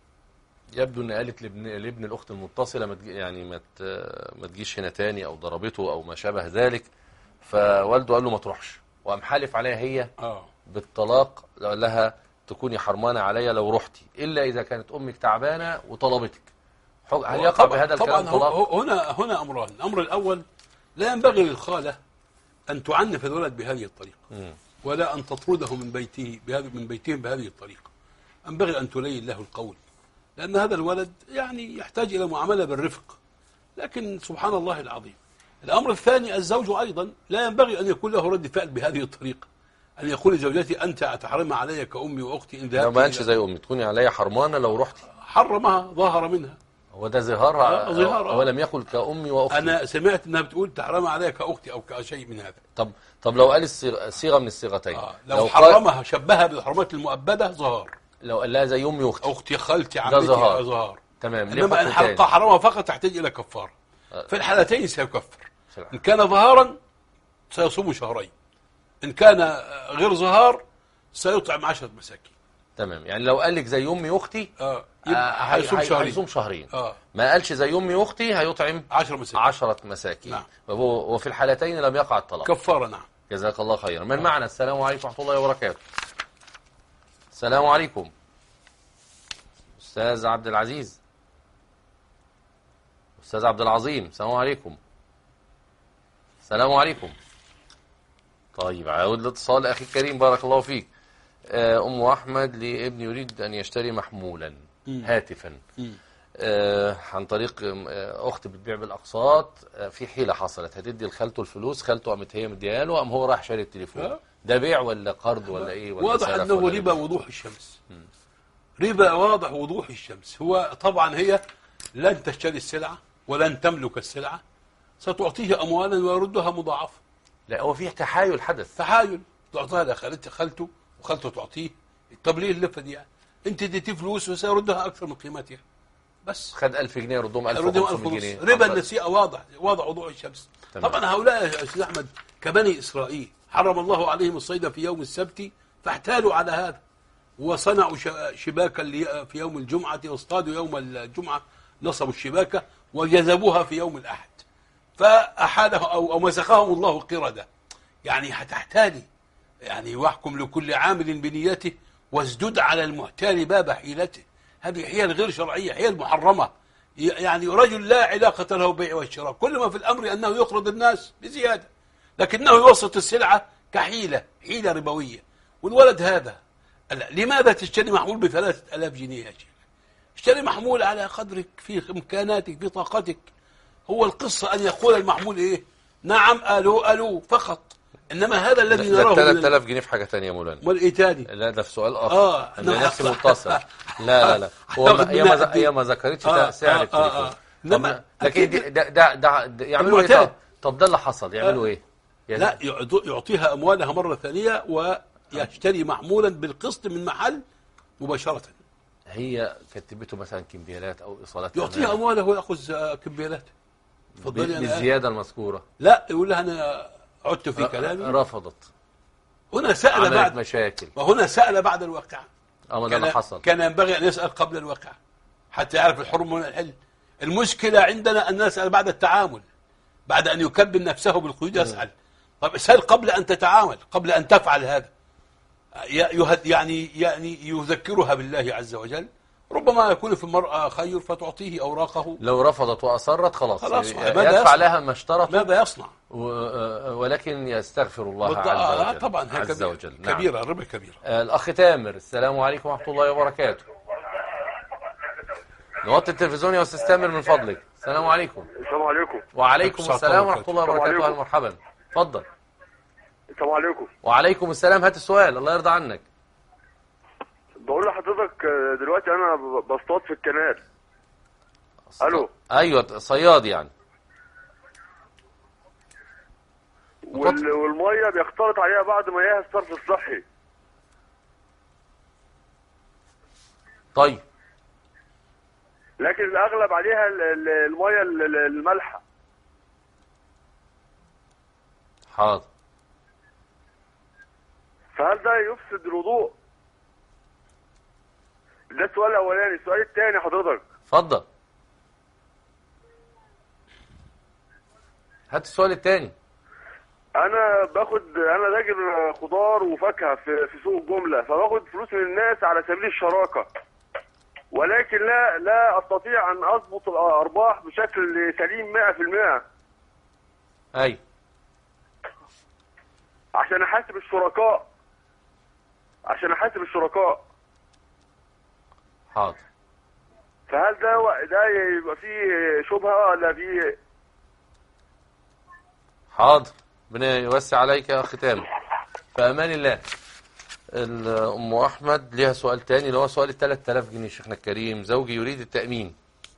يبدو أن قالت لابن, لابن الأخت المتصلة ما يعني ما ما تجيش هنا تاني أو ضربته أو ما شابه ذلك، فوالده قال له ما تروحش، وقام حالف عليها هي آه. بالطلاق، قال لها تكوني حرمانة عليا لو رحتي إلا إذا كانت أمك تعبانة وطلبتك. هل يقع بهذا الكلام طلاق؟ طبعا هنا هنا أمران. الأمر الأول لا ينبغي للخالة أن تعنف الولد بهذه الطريقة، م. ولا أن تطرده من بيته بهذه من بيتهم بهذه الطريقة. ينبغي أن تلين له القول، لأن هذا الولد يعني يحتاج إلى معاملة بالرفق. لكن سبحان الله العظيم. الأمر الثاني الزوج أيضا لا ينبغي أن يكون له رد فعل بهذه الطريقة، أن يقول لزوجتي أنت أتحرم علي كأمي وأختي إن ذهبت. لو ما قالش زي أمي تكوني علي حرمانة لو رحتي. حرمها، ظاهر منها. هو ده ظهارها. ظهارها. ولم يقل كأمي وأختي. أنا سمعت أنها بتقول تحرم علي كأختي أو كشيء من هذا. طب طب لو قال صيغة من الصيغتين. آه. لو, لو حرمها شبهها بالحرمات المؤبدة ظهار. لو قال لها زي أمي وأختي. أختي خالتي عمتي ظهار. ظهار. تمام. إنما إن حلقة حرمها فقط تحتاج إلى كفارة. آه. في الحالتين سيكفر. سلام. إن كان ظهارا سيصوم شهرين، إن كان غير ظهار سيطعم عشرة مساكين. تمام. يعني لو قال لك زي أمي وأختي آه. هيصوم شهرين. هيصوم شهرين. آه. ما قالش زي أمي وأختي هيطعم عشرة مساكين. عشرة مساكين. نعم. وفي الحالتين لم يقع الطلاق. كفارة. نعم. جزاك الله خيرا. من معنا؟ السلام عليكم ورحمة الله وبركاته. السلام عليكم. أستاذ عبد العزيز. أستاذ عبد العظيم. السلام عليكم. السلام عليكم. طيب عاود الاتصال أخي الكريم بارك الله فيك. أم أحمد لابني يريد أن يشتري محمولا م. هاتفا م. آه عن طريق أخت بتبيع بالأقساط. آه في حيلة حصلت، هتدي لخالته الفلوس، خالته قامت هي مديها له، قام هو راح شاري التليفون. أه؟ ده بيع ولا قرض ولا إيه؟ ولا واضح أنه ربا وضوح الشمس. م. ربا واضح وضوح الشمس. هو طبعا هي لن تشتري السلعة ولن تملك السلعة، ستعطيه أموالا ويردها مضاعفة. لا هو فيه تحايل حدث. تحايل تعطيها لخالته خالته وخالته تعطيه. طب ليه اللفة دي يعني؟ انت اديتيه فلوس وسيردها اكثر من قيمتها. بس خد ألف جنيه يردهم ألف وخمسمائة جنيه. ربا النسيئة واضح واضح وضوح الشمس. تمام. طبعا هؤلاء يا استاذ احمد كبني اسرائيل حرم الله عليهم الصيد في يوم السبت فاحتالوا على هذا، وصنعوا شباكا في يوم الجمعة، واصطادوا يوم الجمعة نصبوا الشباكة وجذبوها في يوم الأحد، فأحاله أو, أو مسخهم الله قردة. يعني هتحتالي يعني واحكم لكل عامل بنيته وازدد على المحتال باب حيلته. هذه حيل غير شرعية، حيل محرمة. يعني رجل لا علاقة له بالبيع والشراء، كل ما في الأمر أنه يقرض الناس بزيادة، لكنه يوسط السلعة كحيلة، حيلة ربوية. والولد هذا لماذا تشتري محمول بثلاثة ألاف جنيه يا شيخ؟ اشتري محمول على قدرك، في إمكاناتك، في طاقتك. هو القصة أن يقول المحمول إيه؟ نعم ألو ألو فقط. إنما هذا الذي نراه ثلاثة آلاف جنيه في حاجة تانية يا مولانا. امال ايه تاني؟ لا ده في سؤال آخر. اه أنا نفسي متصل. لا لا لا هو ما هي ما هي ما ذكرتش آه سعر آه التليفون. آه آه. لكن ده ده ده يعملوا ايه؟ طب ده اللي حصل يعملوا ايه؟ لا يعطيها أموالها مرة ثانية ويشتري محمولا بالقسط من محل مباشرة. هي كتبته مثلا كمبيالات أو إيصالات، يعطيها أموالها ويأخذ كمبيالات. تفضلي بالزيادة المذكورة. لا يقول لها أنا عدت في كلامي. رفضت. هنا سأل بعد مشاكل. وهنا سأل بعد الواقعة. أما ده اللي حصل. كان ينبغي أن يسأل قبل الواقعة حتى يعرف الحرم من الحل. المشكلة عندنا أن نسأل بعد التعامل، بعد أن يكبل نفسه بالقيود يسأل. طب اسأل قبل أن تتعامل، قبل أن تفعل هذا. يعني يعني يذكرها بالله عز وجل. ربما يكون في المرأة خير فتعطيه أوراقه. لو رفضت وأصرت خلاص, خلاص يدفع لها ما اشترط. ماذا يصنع؟ ولكن يستغفر الله عز وجل. طبعا هي عز كبيرة, وجل. نعم. كبيرة الربا كبيرة. الأخ تامر. السلام عليكم ورحمة الله وبركاته. نوطي التلفزيون يا أستاذ تامر من فضلك. السلام عليكم. السلام عليكم. وعليكم السلام ورحمة الله السلام وبركاته. عليكم. أهلا مرحبا. اتفضل. السلام عليكم. وعليكم السلام. هات السؤال الله يرضى عنك. بقول لحضرتك دلوقتي انا بصطاد في الكنال. الو. ايوه صياد يعني. وال... والميه بيختلط عليها بعد ما ياها الصرف الصحي. طيب. لكن الاغلب عليها ال- ال- الميه ال- ال- المالحه. حاضر. فهل ده يفسد الوضوء؟ ده السؤال الاولاني. السؤال الثاني حضرتك. اتفضل. هات السؤال الثاني. انا باخد انا تاجر خضار وفاكهه في في سوق الجمله، فباخد فلوس من الناس على سبيل الشراكه، ولكن لا لا استطيع ان اضبط الارباح بشكل سليم مئة في المئة. ايوه. عشان احاسب الشركاء عشان احاسب الشركاء. حاضر. فهل ده ده يبقى فيه شبهه ولا فيه؟ حاضر. ربنا يوسع عليك يا اخي تامر. في امان الله. ام احمد ليها سؤال تاني اللي هو سؤال ال ثلاثة آلاف جنيه. شيخنا الكريم زوجي يريد التامين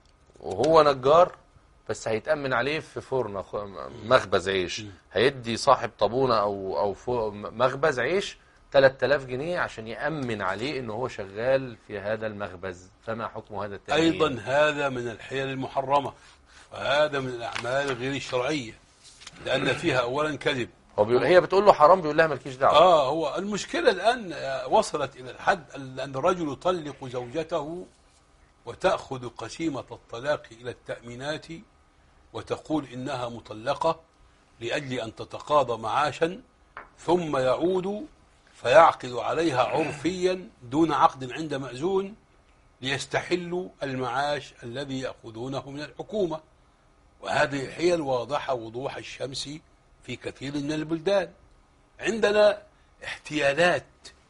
وهو نجار بس هيتامن عليه في فرن مخبز عيش، هيدي صاحب طابونه او او مخبز عيش ثلاثة آلاف جنيه عشان يامن عليه ان هو شغال في هذا المخبز، فما حكم هذا التامين؟ ايضا هذا من الحيل المحرمه، وهذا من الاعمال غير الشرعيه لان فيها اولا كذب. هو بيقول هي بتقول له حرام، بيقول لها مالكيش دعوه. اه هو المشكله الان وصلت الى الحد ان الرجل يطلق زوجته وتاخذ قسيمه الطلاق الى التامينات وتقول انها مطلقه لاجل ان تتقاضى معاشا، ثم يعود فيعقد عليها عرفيا دون عقد عند مأذون ليستحلوا المعاش الذي يأخذونه من الحكومة. وهذه حيل واضحة وضوح الشمس في كثير من البلدان. عندنا احتيالات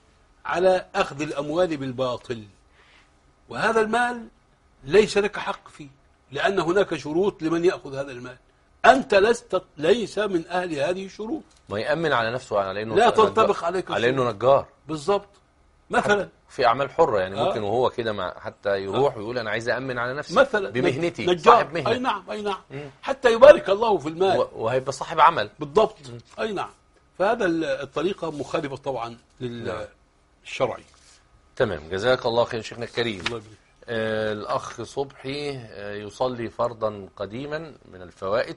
على أخذ الأموال بالباطل، وهذا المال ليس لك حق فيه لأن هناك شروط لمن يأخذ هذا المال. أنت لست ليس من أهل هذه الشروط. ما يأمن على نفسه على إنه لا تنطبق عليك على إنه نجار بالضبط مثلا في أعمال حرة يعني آه. ممكن وهو كده مع حتى يروح آه. ويقول أنا عايز أأمن على نفسي مثلا بمهنتي نجار. صاحب مهنة. أي نعم أي نعم مم. حتى يبارك الله في المال وهيبقى صاحب عمل بالضبط. أي نعم. فهذا الطريقة مخالفة طبعا للشرعي. تمام. جزاك الله خير شيخنا الكريم. الله يبارك. آه الأخ صبحي آه يصلي فرضا قديما من الفوائد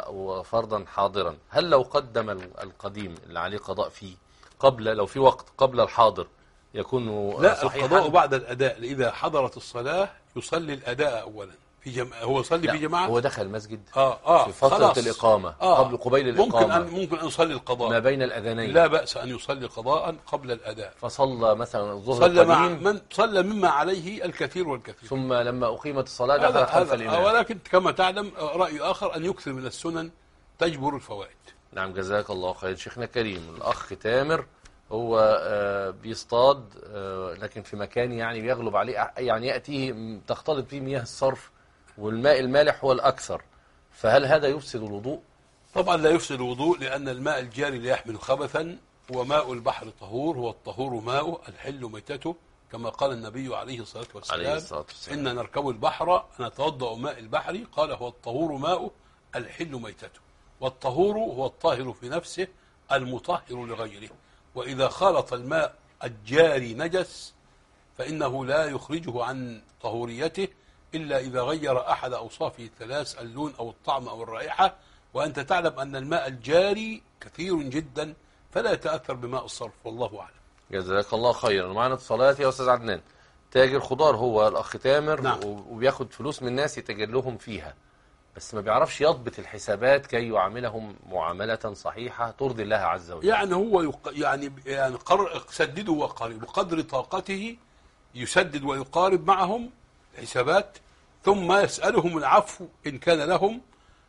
وفرضا حاضرا، هل لو قدم القديم اللي عليه قضاء فيه قبل لو في وقت قبل الحاضر يكون لا صحيحا؟ القضاء بعد الأداء. إذا حضرت الصلاة يصلي الأداء أولا في جم... هو يصلي في جماعة. هو دخل المسجد آه آه في فترة خلاص. الإقامة آه قبل قبيل الإقامة ممكن أن ممكن أن يصلي القضاء ما بين الأذانين. لا بأس أن يصلي قضاء قبل الأداء. فصلى مثلا الظهر صلى مع القديم من صلى مما عليه الكثير والكثير، ثم لما أقيمت الصلاة دخل خلف الإمام. ولكن كما تعلم رأي آخر أن يكثر من السنن تجبر الفوائد. نعم جزاك الله خير شيخنا كريم. الأخ تامر هو آه بيصطاد آه لكن في مكان يعني بيغلب عليه يعني يأتيه تختلط فيه مياه الصرف والماء المالح هو الأكثر، فهل هذا يفسد الوضوء؟ طبعا لا يفسد الوضوء لأن الماء الجاري لا يحمل خبثا، وماء البحر طهور، هو الطهور ماؤه الحل ميتته كما قال النبي عليه الصلاة والسلام, عليه الصلاة والسلام. إن نركب البحر نتوضأ ماء البحر، قال هو الطهور ماؤه الحل ميتته. والطهور هو الطاهر في نفسه المطهر لغيره، وإذا خالط الماء الجاري نجس فإنه لا يخرجه عن طهوريته إلا إذا غير أحد أوصافه الثلاث اللون أو الطعم أو الرائحة، وأنت تعلم أن الماء الجاري كثير جدا فلا يتأثر بماء الصرف والله أعلم. جزاك الله خيرا. معنا اتصالات يا أستاذ عدنان. تاجر خضار هو الأخ تامر. نعم. وبياخد فلوس من الناس يتاجر لهم فيها بس ما بيعرفش يضبط الحسابات كي يعاملهم معاملة صحيحة ترضي الله عز وجل. يعني هو يق... يعني يعني قر... سدده وقارب بقدر طاقته، يسدد ويقارب معهم الحسابات، ثم يسألهم العفو إن كان لهم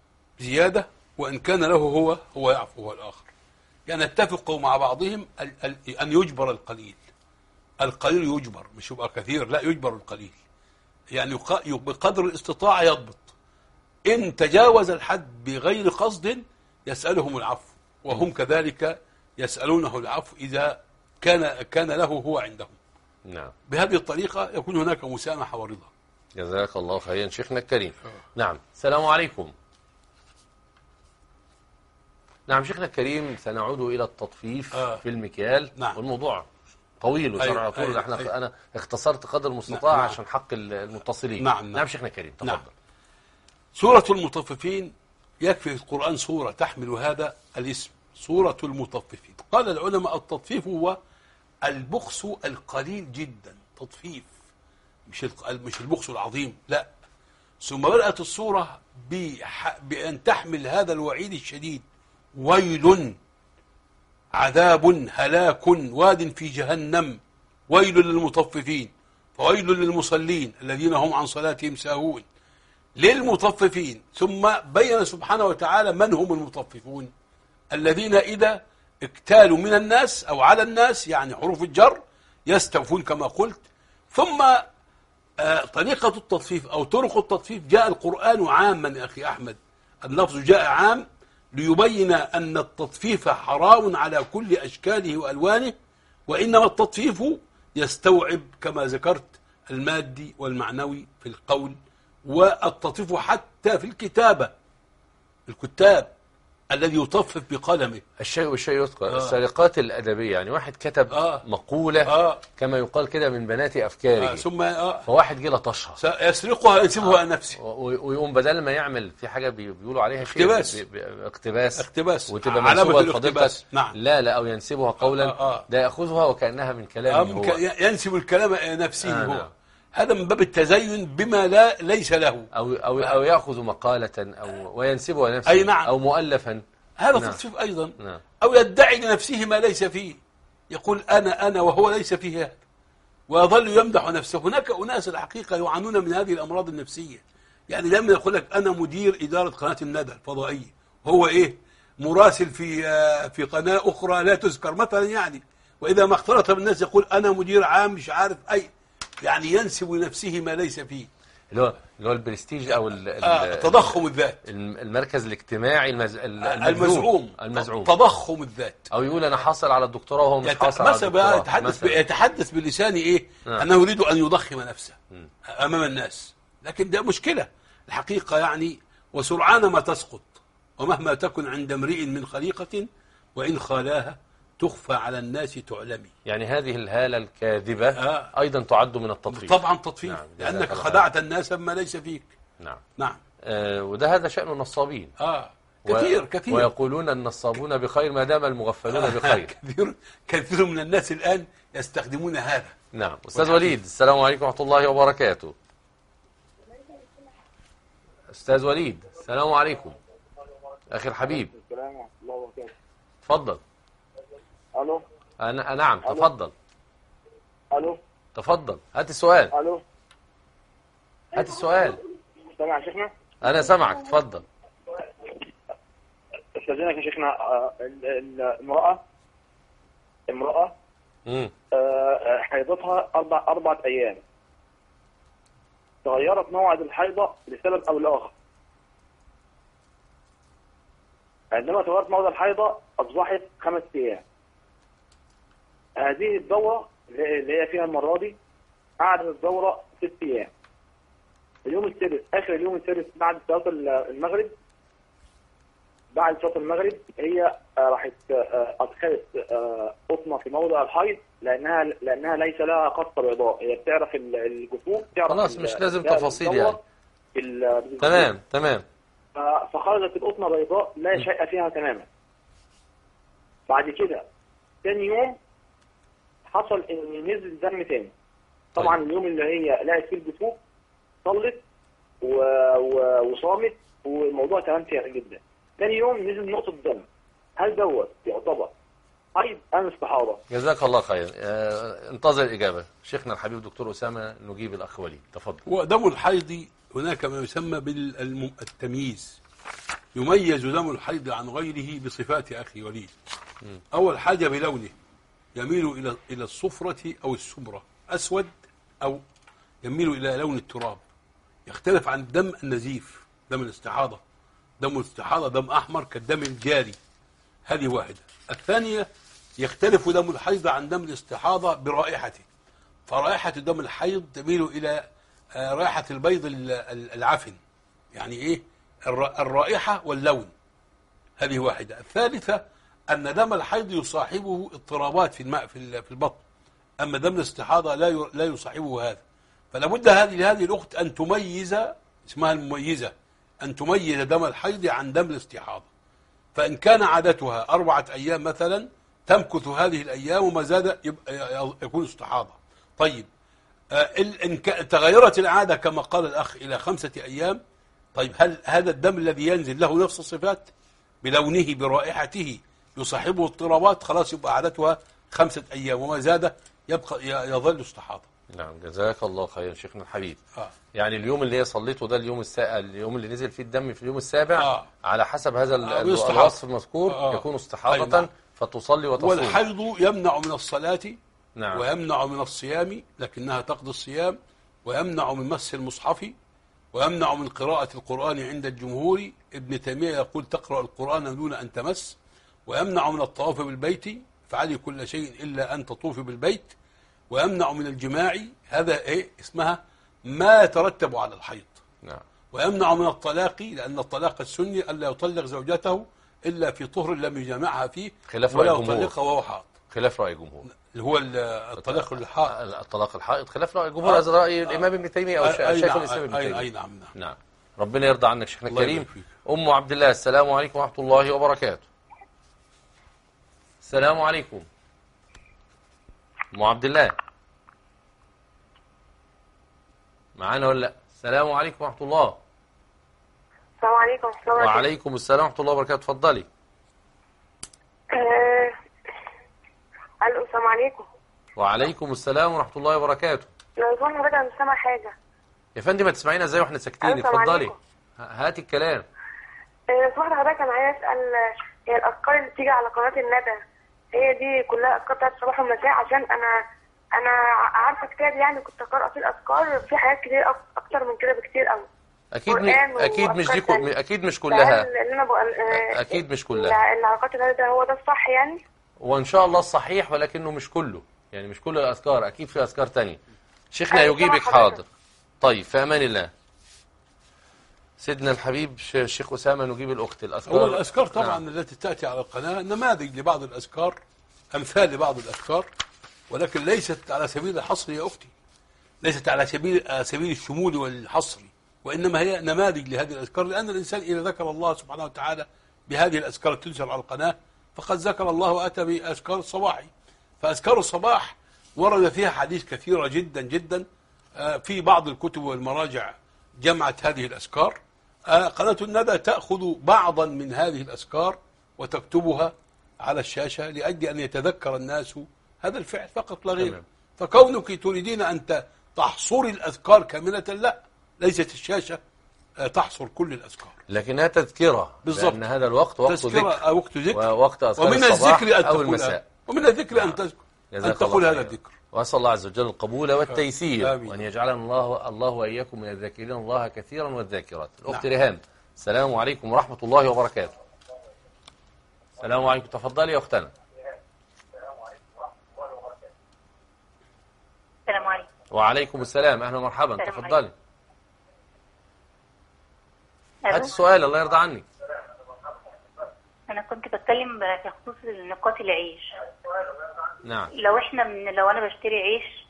زيادة، وإن كان له هو هو يعفو هو الآخر. يعني اتفقوا مع بعضهم ال... ال... أن يجبر القليل. القليل يجبر، مش يبقى كثير، لا يجبر القليل. يعني بقدر الاستطاعة يضبط. إن تجاوز الحد بغير قصد يسألهم العفو، وهم كذلك يسألونه العفو إذا كان كان له هو عندهم. نعم. بهذه الطريقة يكون هناك مسامحة ورضا. جزاك الله خيرا شيخنا الكريم. نعم. السلام عليكم. نعم شيخنا الكريم، سنعود إلى التطفيف آه. في المكيال. نعم. والموضوع طويل وشرع طول. أيوة. احنا أيوة. أنا اختصرت قدر المستطاع نعم. عشان حق المتصلين. نعم. نعم. نعم شيخنا الكريم تفضل. نعم. سورة المطففين يكفي في القرآن سورة تحمل هذا الاسم، سورة المطففين. قال العلماء التطفيف هو البخس القليل جدا، تطفيف مش مش البخس العظيم، لا. ثم بدأت السورة بأن تحمل هذا الوعيد الشديد: ويل، عذاب، هلاك، واد في جهنم، ويل للمطففين، فويل للمصلين الذين هم عن صلاتهم ساهون، للمطففين. ثم بين سبحانه وتعالى من هم المطففون: الذين إذا اكتالوا من الناس أو على الناس، يعني حروف الجر، يستوفون كما قلت. ثم آه طريقة التطفيف أو طرق التطفيف جاء القرآن عاما يا أخي أحمد، اللفظ جاء عام ليبين أن التطفيف حرام على كل أشكاله وألوانه، وإنما التطفيف يستوعب كما ذكرت المادي والمعنوي في القول، والتطفيف حتى في الكتابة، الكتاب الذي يطفف بقلمه. الشيء والشيء يذكر. آه. السرقات الأدبية، يعني واحد كتب آه. مقولة آه. كما يقال كده من بنات أفكاره، آه. ثم آه. فواحد جه لطشها، يسرقها ينسبها آه. نفسه، ويقوم بدل ما يعمل في حاجة بيقولوا عليها اقتباس شيء اقتباس اقتباس وتبقى منسوبة لفضيلتك. نعم. لا لا، أو ينسبها قولا آه. آه. ده يأخذها وكأنها من كلامه هو، ينسب الكلام نفسه آه. هو. نعم. هذا من باب التزين بما لا ليس له، أو أو أو يأخذ مقالة أو وينسبها نفسه. أي نعم. أو مؤلفا، هذا نعم. تطفيف أيضا. نعم. أو يدعي لنفسه ما ليس فيه، يقول أنا أنا وهو ليس فيه هذا، ويظل يمدح نفسه. هناك أناس الحقيقة يعانون من هذه الأمراض النفسية، يعني لما يقول لك أنا مدير إدارة قناة الندى الفضائية، هو إيه؟ مراسل في في قناة أخرى لا تذكر مثلا، يعني وإذا ما اختلط بالناس يقول أنا مدير عام مش عارف أي، يعني ينسب لنفسه ما ليس فيه، اللي هو اللي هو البرستيج او آه تضخم الذات، المركز الاجتماعي المز... المزعوم المزعوم تضخم الذات. او يقول انا حاصل على الدكتوراه وهو مش يت... حاصل على الدكتوراه. يتحدث ب... يتحدث بلسان ايه؟ آه. انه يريد ان يضخم نفسه م. امام الناس، لكن ده مشكله الحقيقه يعني. وسرعان ما تسقط، ومهما تكن عند امرئ من خليقه وان خالاها تخفى على الناس تعلمي. يعني هذه الهالة الكاذبة آه. أيضا تعد من التطفيف. طبعا تطفيف. نعم. لأنك خدعت الناس بما ليس فيك. نعم. نعم. آه وده هذا شأن النصابين. آه. كثير و... كثير. ويقولون النصابون بخير ما دام المغفلون بخير. كثير كثير من الناس الآن يستخدمون هذا. نعم. أستاذ وليد، السلام عليكم ورحمة الله وبركاته. أستاذ وليد، السلام عليكم. أخي الحبيب. السلام ورحمة الله وبركاته. تفضل. الو. انا نعم تفضل. الو. تفضل هات السؤال. الو. هات السؤال. سامع يا شيخنا؟ انا سامعك، تفضل. استاذنك يا شيخنا، المرأة امرأة امم حيضتها اربع اربع ايام، تغيرت موعد الحيضة لسبب او لاخر. عندما تغيرت موعد الحيضة اصبحت خمس ايام. هذه الدورة اللي هي فيها المرة دي قعدت الدورة ست أيام. اليوم السادس، آخر اليوم السادس بعد صلاة المغرب، بعد صلاة المغرب هي راحت أدخلت قطنة في موضع الحيض، لأنها لأنها ليس لها قصة بيضاء، هي بتعرف الجفوف، تعرف خلاص مش لازم تفاصيل يعني. تمام تمام. فخرجت القطنة بيضاء لا شيء فيها تماما. بعد كده ثاني يوم حصل ان نزل دم تاني. طبعا طيب. اليوم اللي هي لقت فيه الجفوف صلت و... و... وصامت والموضوع تمام جدا. ثاني يوم نزل نقطة دم. هل دوت يعتبر حيض ام استحاضة؟ جزاك الله خير. اه انتظر الاجابة. شيخنا الحبيب دكتور اسامة نجيب الاخ وليد، تفضل. ودم الحيض هناك ما يسمى بالتمييز، يميز دم الحيض عن غيره بصفات اخي وليد. م. اول حاجة بلونه، يميل إلى إلى الصفرة أو السمرة، أسود أو يميل إلى لون التراب، يختلف عن الدم النزيف، دم الاستحاضة. دم الاستحاضة دم أحمر كالدم الجاري، هذه واحدة. الثانية يختلف دم الحيض عن دم الاستحاضة برائحته، فرائحة دم الحيض تميل إلى رائحة البيض العفن، يعني إيه الرائحة واللون، هذه واحدة. الثالثة أن دم الحيض يصاحبه اضطرابات في الماء في البطن، أما دم الاستحاضة لا لا يصاحبه هذا. فلا بد هذه لهذه الأخت أن تميز، اسمها المميزة، أن تميز دم الحيض عن دم الاستحاضة. فإن كان عادتها أربعة أيام مثلا تمكث هذه الأيام وما زاد يكون استحاضة. طيب إن تغيرت العادة كما قال الأخ إلى خمسة أيام، طيب هل هذا الدم الذي ينزل له نفس الصفات بلونه برائحته يصاحبه اضطرابات؟ خلاص يبقى عادتها خمسة أيام وما زاد يبقى يظل استحاضة. نعم، جزاك الله خيرا شيخنا الحبيب. آه. يعني اليوم اللي هي صليته ده اليوم السا... اليوم اللي نزل فيه الدم في اليوم السابع آه. على حسب هذا آه. الوصف المذكور آه. يكون استحاضة. نعم. فتصلي وتصوم. والحيض يمنع من الصلاة، نعم. ويمنع من الصيام لكنها تقضي الصيام، ويمنع من مس المصحف، ويمنع من قراءة القرآن عند الجمهور. ابن تيمية يقول تقرأ القرآن دون أن تمس. ويمنع من الطواف بالبيت، فعلي كل شيء إلا أن تطوف بالبيت. ويمنع من الجماع، هذا إيه اسمها ما يترتب على الحيض. نعم. ويمنع من الطلاق، لأن الطلاق السني ألا يطلق زوجته إلا في طهر لم يجامعها فيه، خلاف ولا رأي الجمهور. يطلقها وهو حائض. خلاف رأي الجمهور اللي هو الطلاق الحائض. الطلاق الحائض خلاف رأي الجمهور، هذا رأي الإمام ابن تيمية أو شيخ الإسلام ابن تيمية. أي نعم نعم. نعم. ربنا يرضى عنك شيخنا الكريم. فيك. أم عبد الله، السلام عليكم ورحمة الله وبركاته. السلام عليكم. أم عبد الله معانا ولا لا؟ السلام عليكم ورحمة الله. السلام عليكم ورحمة الله وبركاته. وعليكم السلام ورحمة الله وبركاته، اتفضلي. آه، الو السلام عليكم. وعليكم السلام ورحمة الله وبركاته. لو سمحت حضرتك انا مش سامع حاجة. يا فندم هتسمعينا ازاي واحنا ساكتين؟ ألو، السلام اتفضلي. عليكم. هاتي الكلام. آه، لو سمحت حضرتك انا عايز اسال، هي الافكار اللي بتيجي على قناة الندى هي دي كلها افكار بتاعت الصباح والمساء؟ عشان انا انا عارفة كتاب يعني كنت اقرا فيه الاذكار، في حاجات كتير أك- اكتر من كده بكتير قوي. اكيد م... قرآن اكيد مش دي وأفكار كل... تانية. اكيد مش كلها. اللي انا بقى آه، اكيد مش كلها. اللي اللي على قناة الندى ده هو ده الصح يعني؟ وان شاء الله الصحيح، ولكنه مش كله، يعني مش كل الاذكار، اكيد في اذكار تانية. شيخنا أيوة، يجيبك طبعا حاضر. حضرتك. طيب في امان الله. سيدنا الحبيب ش- الشيخ اسامه نجيب الاخت الاذكار. هو الأذكار طبعا نعم. التي تأتي على القناة نماذج لبعض الأذكار، أمثال لبعض الأذكار، ولكن ليست على سبيل الحصر يا أختي، ليست على سبيل على سبيل الشمول والحصر، وإنما هي نماذج لهذه الأذكار. لأن الإنسان إذا ذكر الله سبحانه وتعالى بهذه الأذكار تنشر على القناة فقد ذكر الله وأتى بأذكار الصباح. فأذكار الصباح ورد فيها حديث كثيرة جدا جدا، في بعض الكتب والمراجع جمعت هذه الأذكار. قناة الندى تأخذ بعضا من هذه الأذكار وتكتبها على الشاشة لأجل أن يتذكر الناس هذا الفعل فقط لا غير. تمام. فكونك تريدين أن تحصري الأذكار كاملة، لا، ليست الشاشة تحصر كل الأذكار، لكنها تذكرة، بالضبط. لأن هذا الوقت وقت تذكرة ذكر أو وقت ذكر، ووقت أذكار ومن الصباح الذكر أن أو تقول المساء. ومن الذكر نعم. أن تذكر جزاك أن تقول الله هذا خيرا. الذكر. وأسأل الله عز وجل القبول والتيسير، آمين. وأن يجعلنا الله الله وإياكم من الذاكرين الله كثيرا والذاكرات. الأخت نعم. ريهام، السلام عليكم ورحمة الله وبركاته. السلام عليكم، تفضلي يا أختنا. السلام عليكم. وعليكم السلام، أهلا ومرحبا، السلام تفضلي. عليكم. هات ألو؟ السؤال الله يرضى عنك. أنا كنت بتكلم بخصوص نقاط العيش. نعم. لو إحنا من لو أنا بشتري عيش،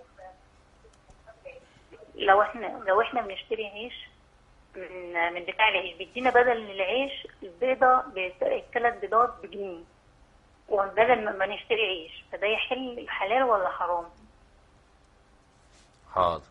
لو إحنا لو إحنا بنشتري عيش من من بتاع العيش بيدينا بدل العيش البيضة الثلاث بيضات بجنيه، وبدل ما- ما نشتري عيش، فده يحل حلال ولا حرام؟ حاضر.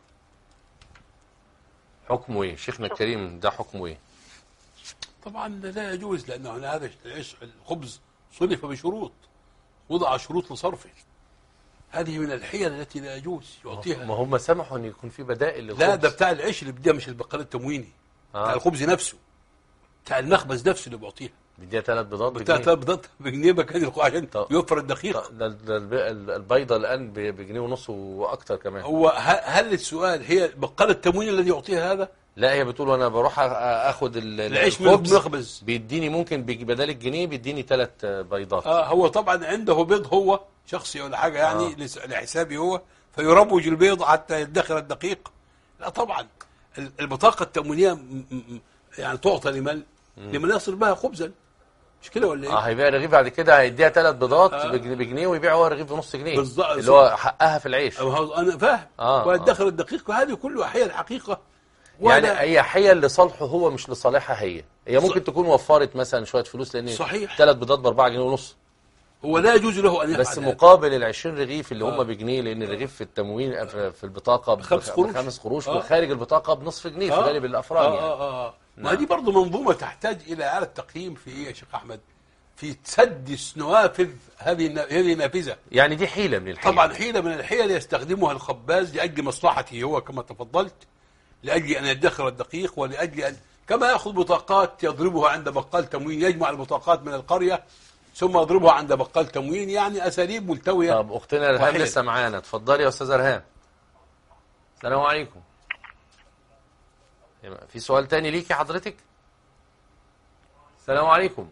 حكمه ايه شيخنا الكريم؟ ده حكمه ايه؟ طبعا لا يجوز، لأنه هذا العيش الخبز صرف بشروط، وضع شروط لصرفه. هذه من الحيل التي لا يجوز يعطيها. ما هم سمحوا ان يكون في بدائل للخبز. لا، ده بتاع العيش اللي بديها، مش البقال التمويني. آه. بتاع الخبز نفسه، بتاع المخبز نفسه اللي بيعطيها. بيديها ثلاث بيضات بتاع بجنيه. ثلاث بيضات بجنيه مكان عشان يوفر الدقيق. ده ده الب- البيضه الان ب- بجنيه ونص واكتر كمان. هو ه- هل السؤال هي بقال التموين الذي يعطيها هذا؟ لا، هي بتقول وانا بروح أ- اخد ال- العيش من الخبز المخبز. بيديني ممكن بيجي بدل الجنيه بيديني ثلاث بيضات. اه هو طبعا عنده بيض هو شخصي ولا حاجه يعني آه. لس- لحسابي هو، فيروج البيض حتى يدخر الدقيق. لا طبعا ال- البطاقه التموينيه م- م- يعني تعطى لمن؟ لمن يصل بها خبزا، مش كده ولا ايه؟ اه هيبيع رغيف بعد كده هيديها ثلاث بيضات آه. بجنيه, بجنيه ويبيع هو رغيف بنص جنيه بالظبط. اللي هو حقها في العيش. أو هو- انا فاهم. آه، ويدخر الدقيق، وهذه كلها هي الحقيقه. يعني ولا- هي حيل لصالحه هو مش لصالحها هي. هي ممكن تكون وفرت مثلا شويه فلوس لان صحيح. ثلاث بيضات باربعه جنيه ونص. هو لا يجوز له ان يفعل بس هذا. مقابل ال عشرين رغيف اللي هم آه. بجنيه، لان الرغيف في التموين في في البطاقه بخمس بخ- قروش. بخمس قروش آه. وخارج البطاقه بنصف جنيه في آه. غالب الافراد آه يعني. آه آه. نعم. ما دي برضه منظومه تحتاج الى اعاده تقييم في ايه يا شيخ احمد؟ في تسد نوافذ هذه النا- هذه نافذه. يعني دي حيله من الحيل. طبعا حيله من الحيل يستخدمها الخباز لاجل مصلحته هو كما تفضلت، لاجل ان يدخر الدقيق، ولاجل ان كما ياخذ بطاقات يضربها عند بقال تموين، يجمع البطاقات من القريه ثم يضربها عند بقال تموين، يعني اساليب ملتويه. طب اختنا رهام وحيل. لسه معانا، اتفضلي يا استاذه رهام. السلام عليكم. في سؤال تاني ليكي حضرتك؟ السلام عليكم.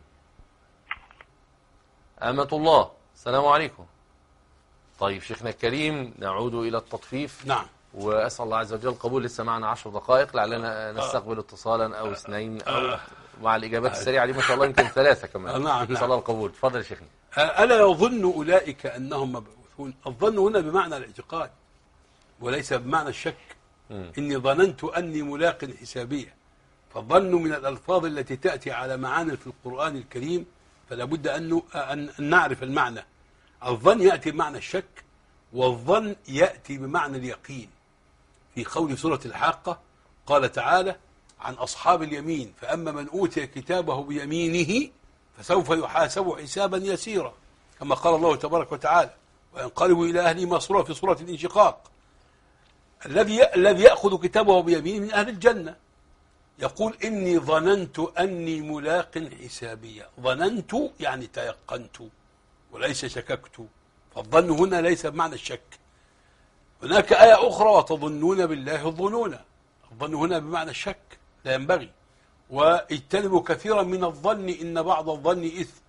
أمة الله، السلام عليكم. طيب شيخنا الكريم، نعود إلى التطفيف. نعم. وأسأل الله عز وجل القبول. لسه معنا عشر دقائق لعلنا نستقبل اتصالا أو اثنين أو مع الإجابات السريعة دي ما شاء الله يمكن ثلاثة كمان. آه، نعم، إن شاء نعم. الله القبول. اتفضل يا شيخنا. ألا يظن أولئك أنهم مبعوثون؟ الظن هنا بمعنى الاعتقاد وليس بمعنى الشك. مم. إني ظننت أني ملاق حسابية. فالظن من الألفاظ التي تأتي على معاني في القرآن الكريم، فلا بد أن أن نعرف المعنى. الظن يأتي بمعنى الشك، والظن يأتي بمعنى اليقين. في قول سورة الحاقة قال تعالى عن أصحاب اليمين: فأما من أوتي كتابه بيمينه فسوف يحاسب حسابا يسيرا، كما قال الله تبارك وتعالى: وينقلب إلى أهله مسرورا في سورة الانشقاق. الذي الذي يأخذ كتابه بيمينه من أهل الجنة. يقول: إني ظننت أني ملاق حسابية. ظننت يعني تيقنت وليس شككت. فالظن هنا ليس بمعنى الشك. هناك آية أخرى: وتظنون بالله الظنون. الظن هنا بمعنى الشك، لا ينبغي. واجتنبوا كثيرا من الظن إن بعض الظن إثم.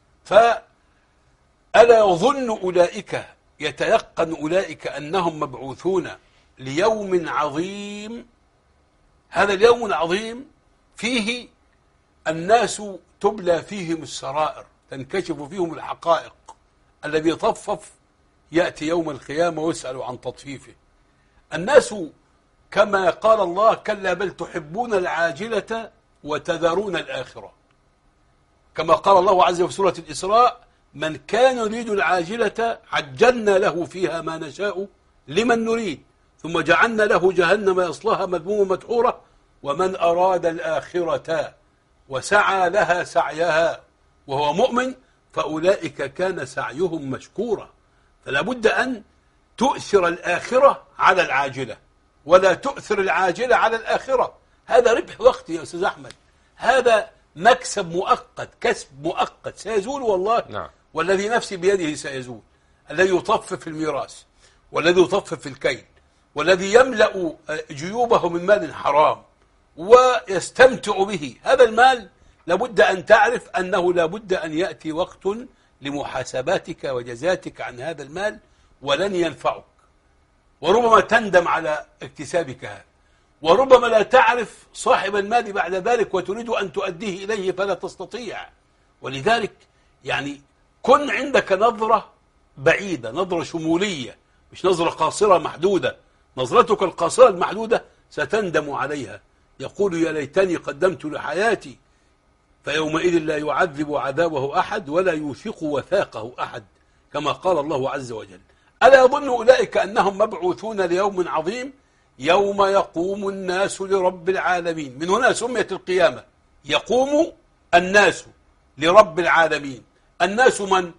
فألا يظن أولئك، يتيقن أولئك أنهم مبعوثون ليوم عظيم. هذا اليوم العظيم فيه الناس تبلى فيهم السرائر، تنكشف فيهم الحقائق. الذي طفف يأتي يوم القيامة ويسأل عن تطفيفه. الناس كما قال الله: كلا بل تحبون العاجلة وتذرون الآخرة. كما قال الله عز وجل في سورة الإسراء: من كان يريد العاجلة عجلنا له فيها ما نشاء لمن نريد ثم جعلنا له جهنم يصلاها مذموما مدحورا ومن أراد الآخرة وسعى لها سعيها وهو مؤمن فأولئك كان سعيهم مشكورا. فلا بد أن تؤثر الآخرة على العاجلة ولا تؤثر العاجلة على الآخرة. هذا ربح وقتي يا أستاذ أحمد، هذا مكسب مؤقت، كسب مؤقت سيزول والله. نعم. والذي نفسي بيده سيزول. الذي يطفف في الميراث والذي يطفف في الكيل والذي يملأ جيوبه من مال حرام ويستمتع به، هذا المال لابد أن تعرف أنه لابد أن يأتي وقت لمحاسباتك وجزاتك عن هذا المال ولن ينفعك، وربما تندم على اكتسابك هذا، وربما لا تعرف صاحب المال بعد ذلك وتريد أن تؤديه إليه فلا تستطيع. ولذلك يعني كن عندك نظرة بعيدة، نظرة شمولية، مش نظرة قاصرة محدودة. نظرتك القاصرة المحدودة ستندم عليها. يقول: يا ليتني قدمت لحياتي، فيومئذ لا يعذب عذابه أحد ولا يوثق وثاقه أحد، كما قال الله عز وجل. ألا يظن أولئك أنهم مبعوثون ليوم عظيم يوم يقوم الناس لرب العالمين. من هنا سميت القيامة، يقوم الناس لرب العالمين. الناس من؟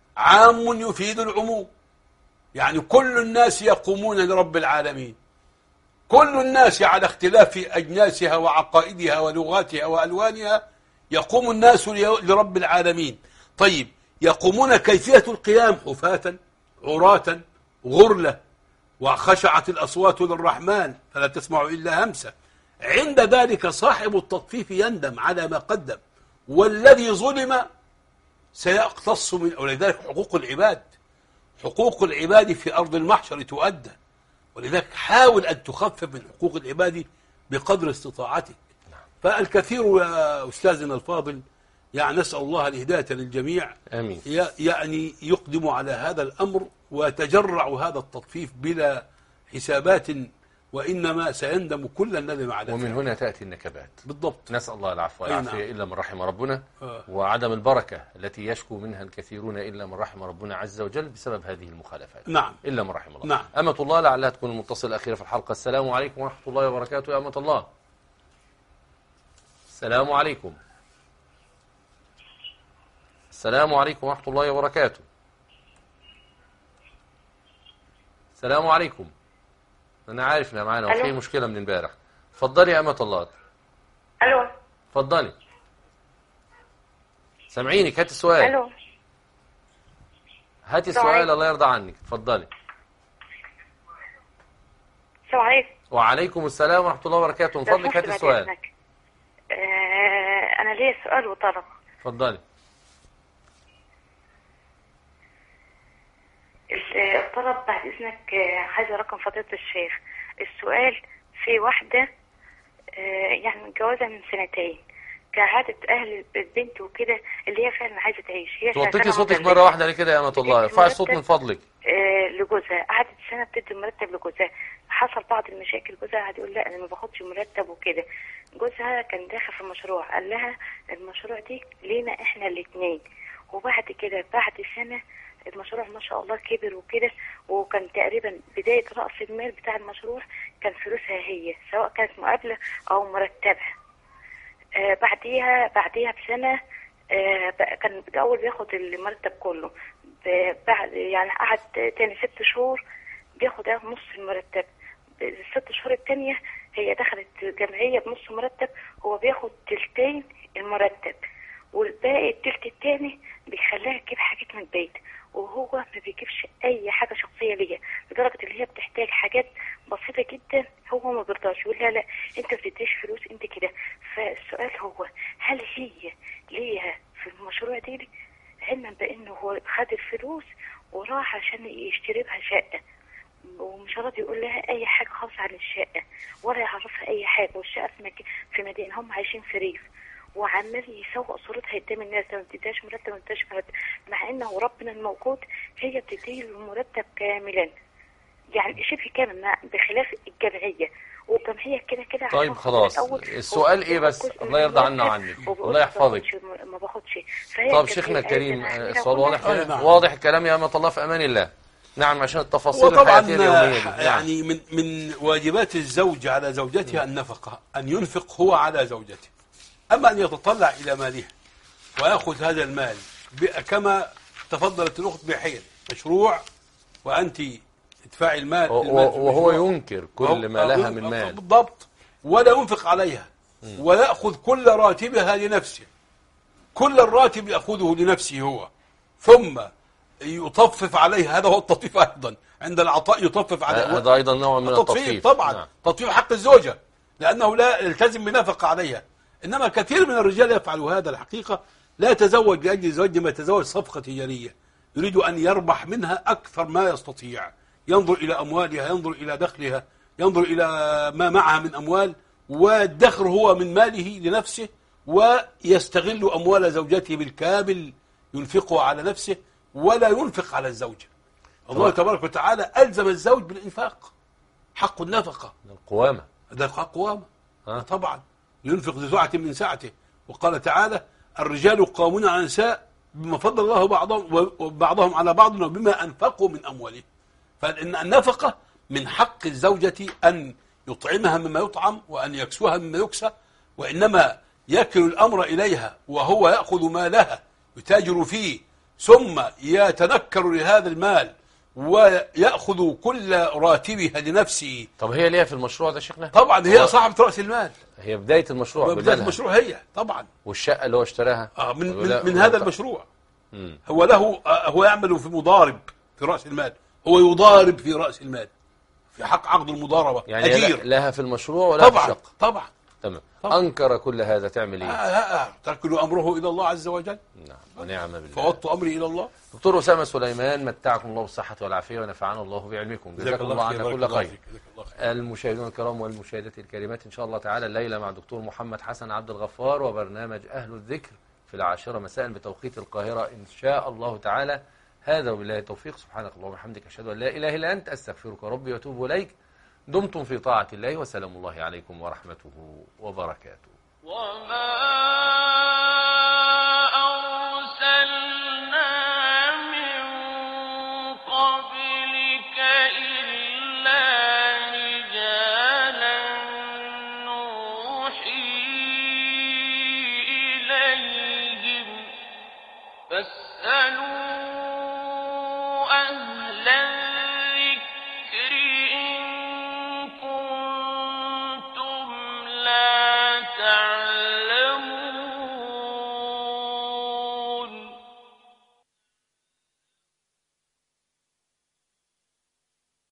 عام يفيد العموم، يعني كل الناس يقومون لرب العالمين. كل الناس على اختلاف أجناسها وعقائدها ولغاتها وألوانها يقوم الناس لرب العالمين. طيب يقومون كيفية القيام حفاة عراة غرلة، وخشعت الأصوات للرحمن فلا تسمع إلا همسة. عند ذلك صاحب التطفيف يندم على ما قدم، والذي ظلم سيقتص من. ولذلك حقوق العباد حقوق العباد في أرض المحشر تؤدى، ولذلك حاول أن تخفف من حقوق العباد بقدر استطاعتك. فالكثير يا أستاذنا الفاضل يعني نسأل الله الهداية للجميع. آمين. يعني يقدم على هذا الأمر ويتجرع هذا التطفيف بلا حسابات، وإنما سيندم كل الندم على ومن هنا تأتي النكبات. بالضبط. نسأل الله العفو والعافية نعم. إلا من رحم ربنا. آه. وعدم البركة التي يشكو منها الكثيرون إلا من رحم ربنا عز وجل بسبب هذه المخالفات. نعم. إلا من رحم الله. نعم. أمة الله لعلها تكون المتصل الأخيرة في الحلقة. السلام عليكم ورحمة الله وبركاته يا أمة الله. السلام عليكم. السلام عليكم ورحمة الله وبركاته. السلام عليكم. أنا عارف إن معانا وفي مشكلة من امبارح. اتفضلي يا أمة الله. الو. اتفضلي. سامعينك، هاتي السؤال. الو. هاتي السؤال الله يرضى عنك. اتفضلي. السلام عليكم. وعليكم السلام ورحمة الله وبركاته. من فضلك هاتي السؤال. آه أنا ليا سؤال وطلب. اتفضلي. الطلب بعد إذنك عايزة رقم فضيلة الشيخ. السؤال في واحدة يعني متجوزة من سنتين، كعادة أهل البنت وكده اللي هي فعلا عايزة تعيش. هي توطيتي صوتك مرة واحدة ليه كده يا أمة الله؟ ارفعي الصوت من فضلك. لجوزها قعدت سنة بتدي مرتب لجوزها، حصل بعض المشاكل، جوزها قعد يقول لا أنا ما باخدش مرتب وكده. جوزها كان داخل في مشروع، قال لها المشروع دي لينا إحنا الاتنين. وبعد كده بعد سنة المشروع ما شاء الله كبر وكده، وكان تقريبا بداية رأس المال بتاع المشروع كان فلوسها هي، سواء كانت مقابلة أو مرتبها. آه بعديها بعديها بسنة آه كان الأول بياخد المرتب كله، بعد يعني قعد تاني ست شهور بياخد نص المرتب. الست شهور التانية هي دخلت جمعية بنص مرتب، هو بياخد تلتين المرتب، والباقي التلت التاني بيخليها تجيب حاجات من البيت، وهو ما بيجيبش اي حاجه شخصيه ليها، لدرجه اللي هي بتحتاج حاجات بسيطه جدا هو ما بيرضاش، يقول لها لا انت ما بتديش فلوس انت كده. فالسؤال هو هل هي ليها في المشروع دي، علما بانه هو خد الفلوس وراح عشان يشتري بها شقه، ومش راضي يقول لها اي حاجه خالص عن الشقه ولا يعرفها اي حاجه، والشقه في مك... في مدينه هم عايشين في ريف، وعمال يسوق صورتها قدام الناس، ما بتديهاش مرتب ما بتديهاش مرتب، مع انه ربنا الموجود هي بتديه المرتب كاملا، يعني شبه كامل بخلاف الجمعيه، والجمعيه كده كده. طيب خلاص السؤال ايه بس؟ الله يرضى عنا وعنك، الله يحفظك. ما باخدش. طب شيخنا الكريم السؤال واضح واضح الكلام يا أمة الله في امان الله. نعم عشان التفاصيل الحياتيه اليوميه دي. يعني من من واجبات الزوج على زوجته النفقه، ان ينفق هو على زوجته، أما أن يتطلع إلى مالها ويأخذ هذا المال كما تفضلت الأخت بحيل مشروع وأنت ادفعي المال وهو ينكر كل ما لها من مال بالضبط، ولا ينفق عليها ويأخذ كل راتبها لنفسه، كل الراتب يأخذه لنفسه هو، ثم يطفف عليها. هذا هو التطفيف أيضا، عند العطاء يطفف عليها، هذا أيضا نوع من التطفيف طبعا. نعم. تطفيف حق الزوجة لأنه لا يلتزم بنفقة عليها، إنما كثير من الرجال يفعلوا هذا الحقيقة، لا يتزوج لأجل الزواج، ما يتزوج صفقة تجارية، يريد أن يربح منها أكثر ما يستطيع، ينظر إلى أموالها، ينظر إلى دخلها، ينظر إلى ما معها من أموال، والدخر هو من ماله لنفسه، ويستغل أموال زوجته بالكامل، ينفقها على نفسه ولا ينفق على الزوجة. الله تبارك وتعالى ألزم الزوج بالإنفاق، حق النفقة، القوامة، هذا حق قوامة طبعا، ينفق ذو سعة من سعته، وقال تعالى الرجال قوامون على النساء بما فضل الله بعضهم وبعضهم على بعض وبما أنفقوا من أموالهم. فإن النفقة من حق الزوجة أن يطعمها مما يطعم وأن يكسوها مما يكسى، وإنما يكل الأمر إليها وهو يأخذ مالها يتاجر فيه، ثم يتنكر لهذا المال ويأخذ كل راتبها لنفسه. طب هي ليها في المشروع ده شيخنا؟ طبعا هي صاحبة رأس المال، هي بداية المشروع بداية بدأها. المشروع هي طبعا. والشقة اللي هو اشتراها آه من من, ولا- من ولا هذا ط- المشروع. مم. هو له آه هو يعمل في مضارب في رأس المال، هو يضارب في رأس المال في حق عقد المضاربة، يعني أجير. لها في المشروع ولا في طبعا الشقة؟ طبعا تمام. طبعا. أنكر كل هذا تعمل آه إيه؟ آه آه. تركل أمره إلى الله عز وجل. نعم ونعم بالله. فوضت أمري إلى الله. دكتور أسامة سليمان، متعكم الله بالصحة والعافية ونفعنا الله بعلمكم. جزاكم الله عنا بارك كل الله خير. فيك. جزاك الله خير. المشاهدون الكرام والمشاهدات الكريمات، إن شاء الله تعالى الليلة مع دكتور محمد حسن عبد الغفار وبرنامج أهل الذكر في العاشرة مساء بتوقيت القاهرة إن شاء الله تعالى. هذا وبالله التوفيق. سبحانك اللهم وبحمدك، أشهد أن لا إله إلا أنت، أستغفرك ربي وأتوب إليك. دمتم في طاعة الله، وسلام الله عليكم ورحمته وبركاته. وما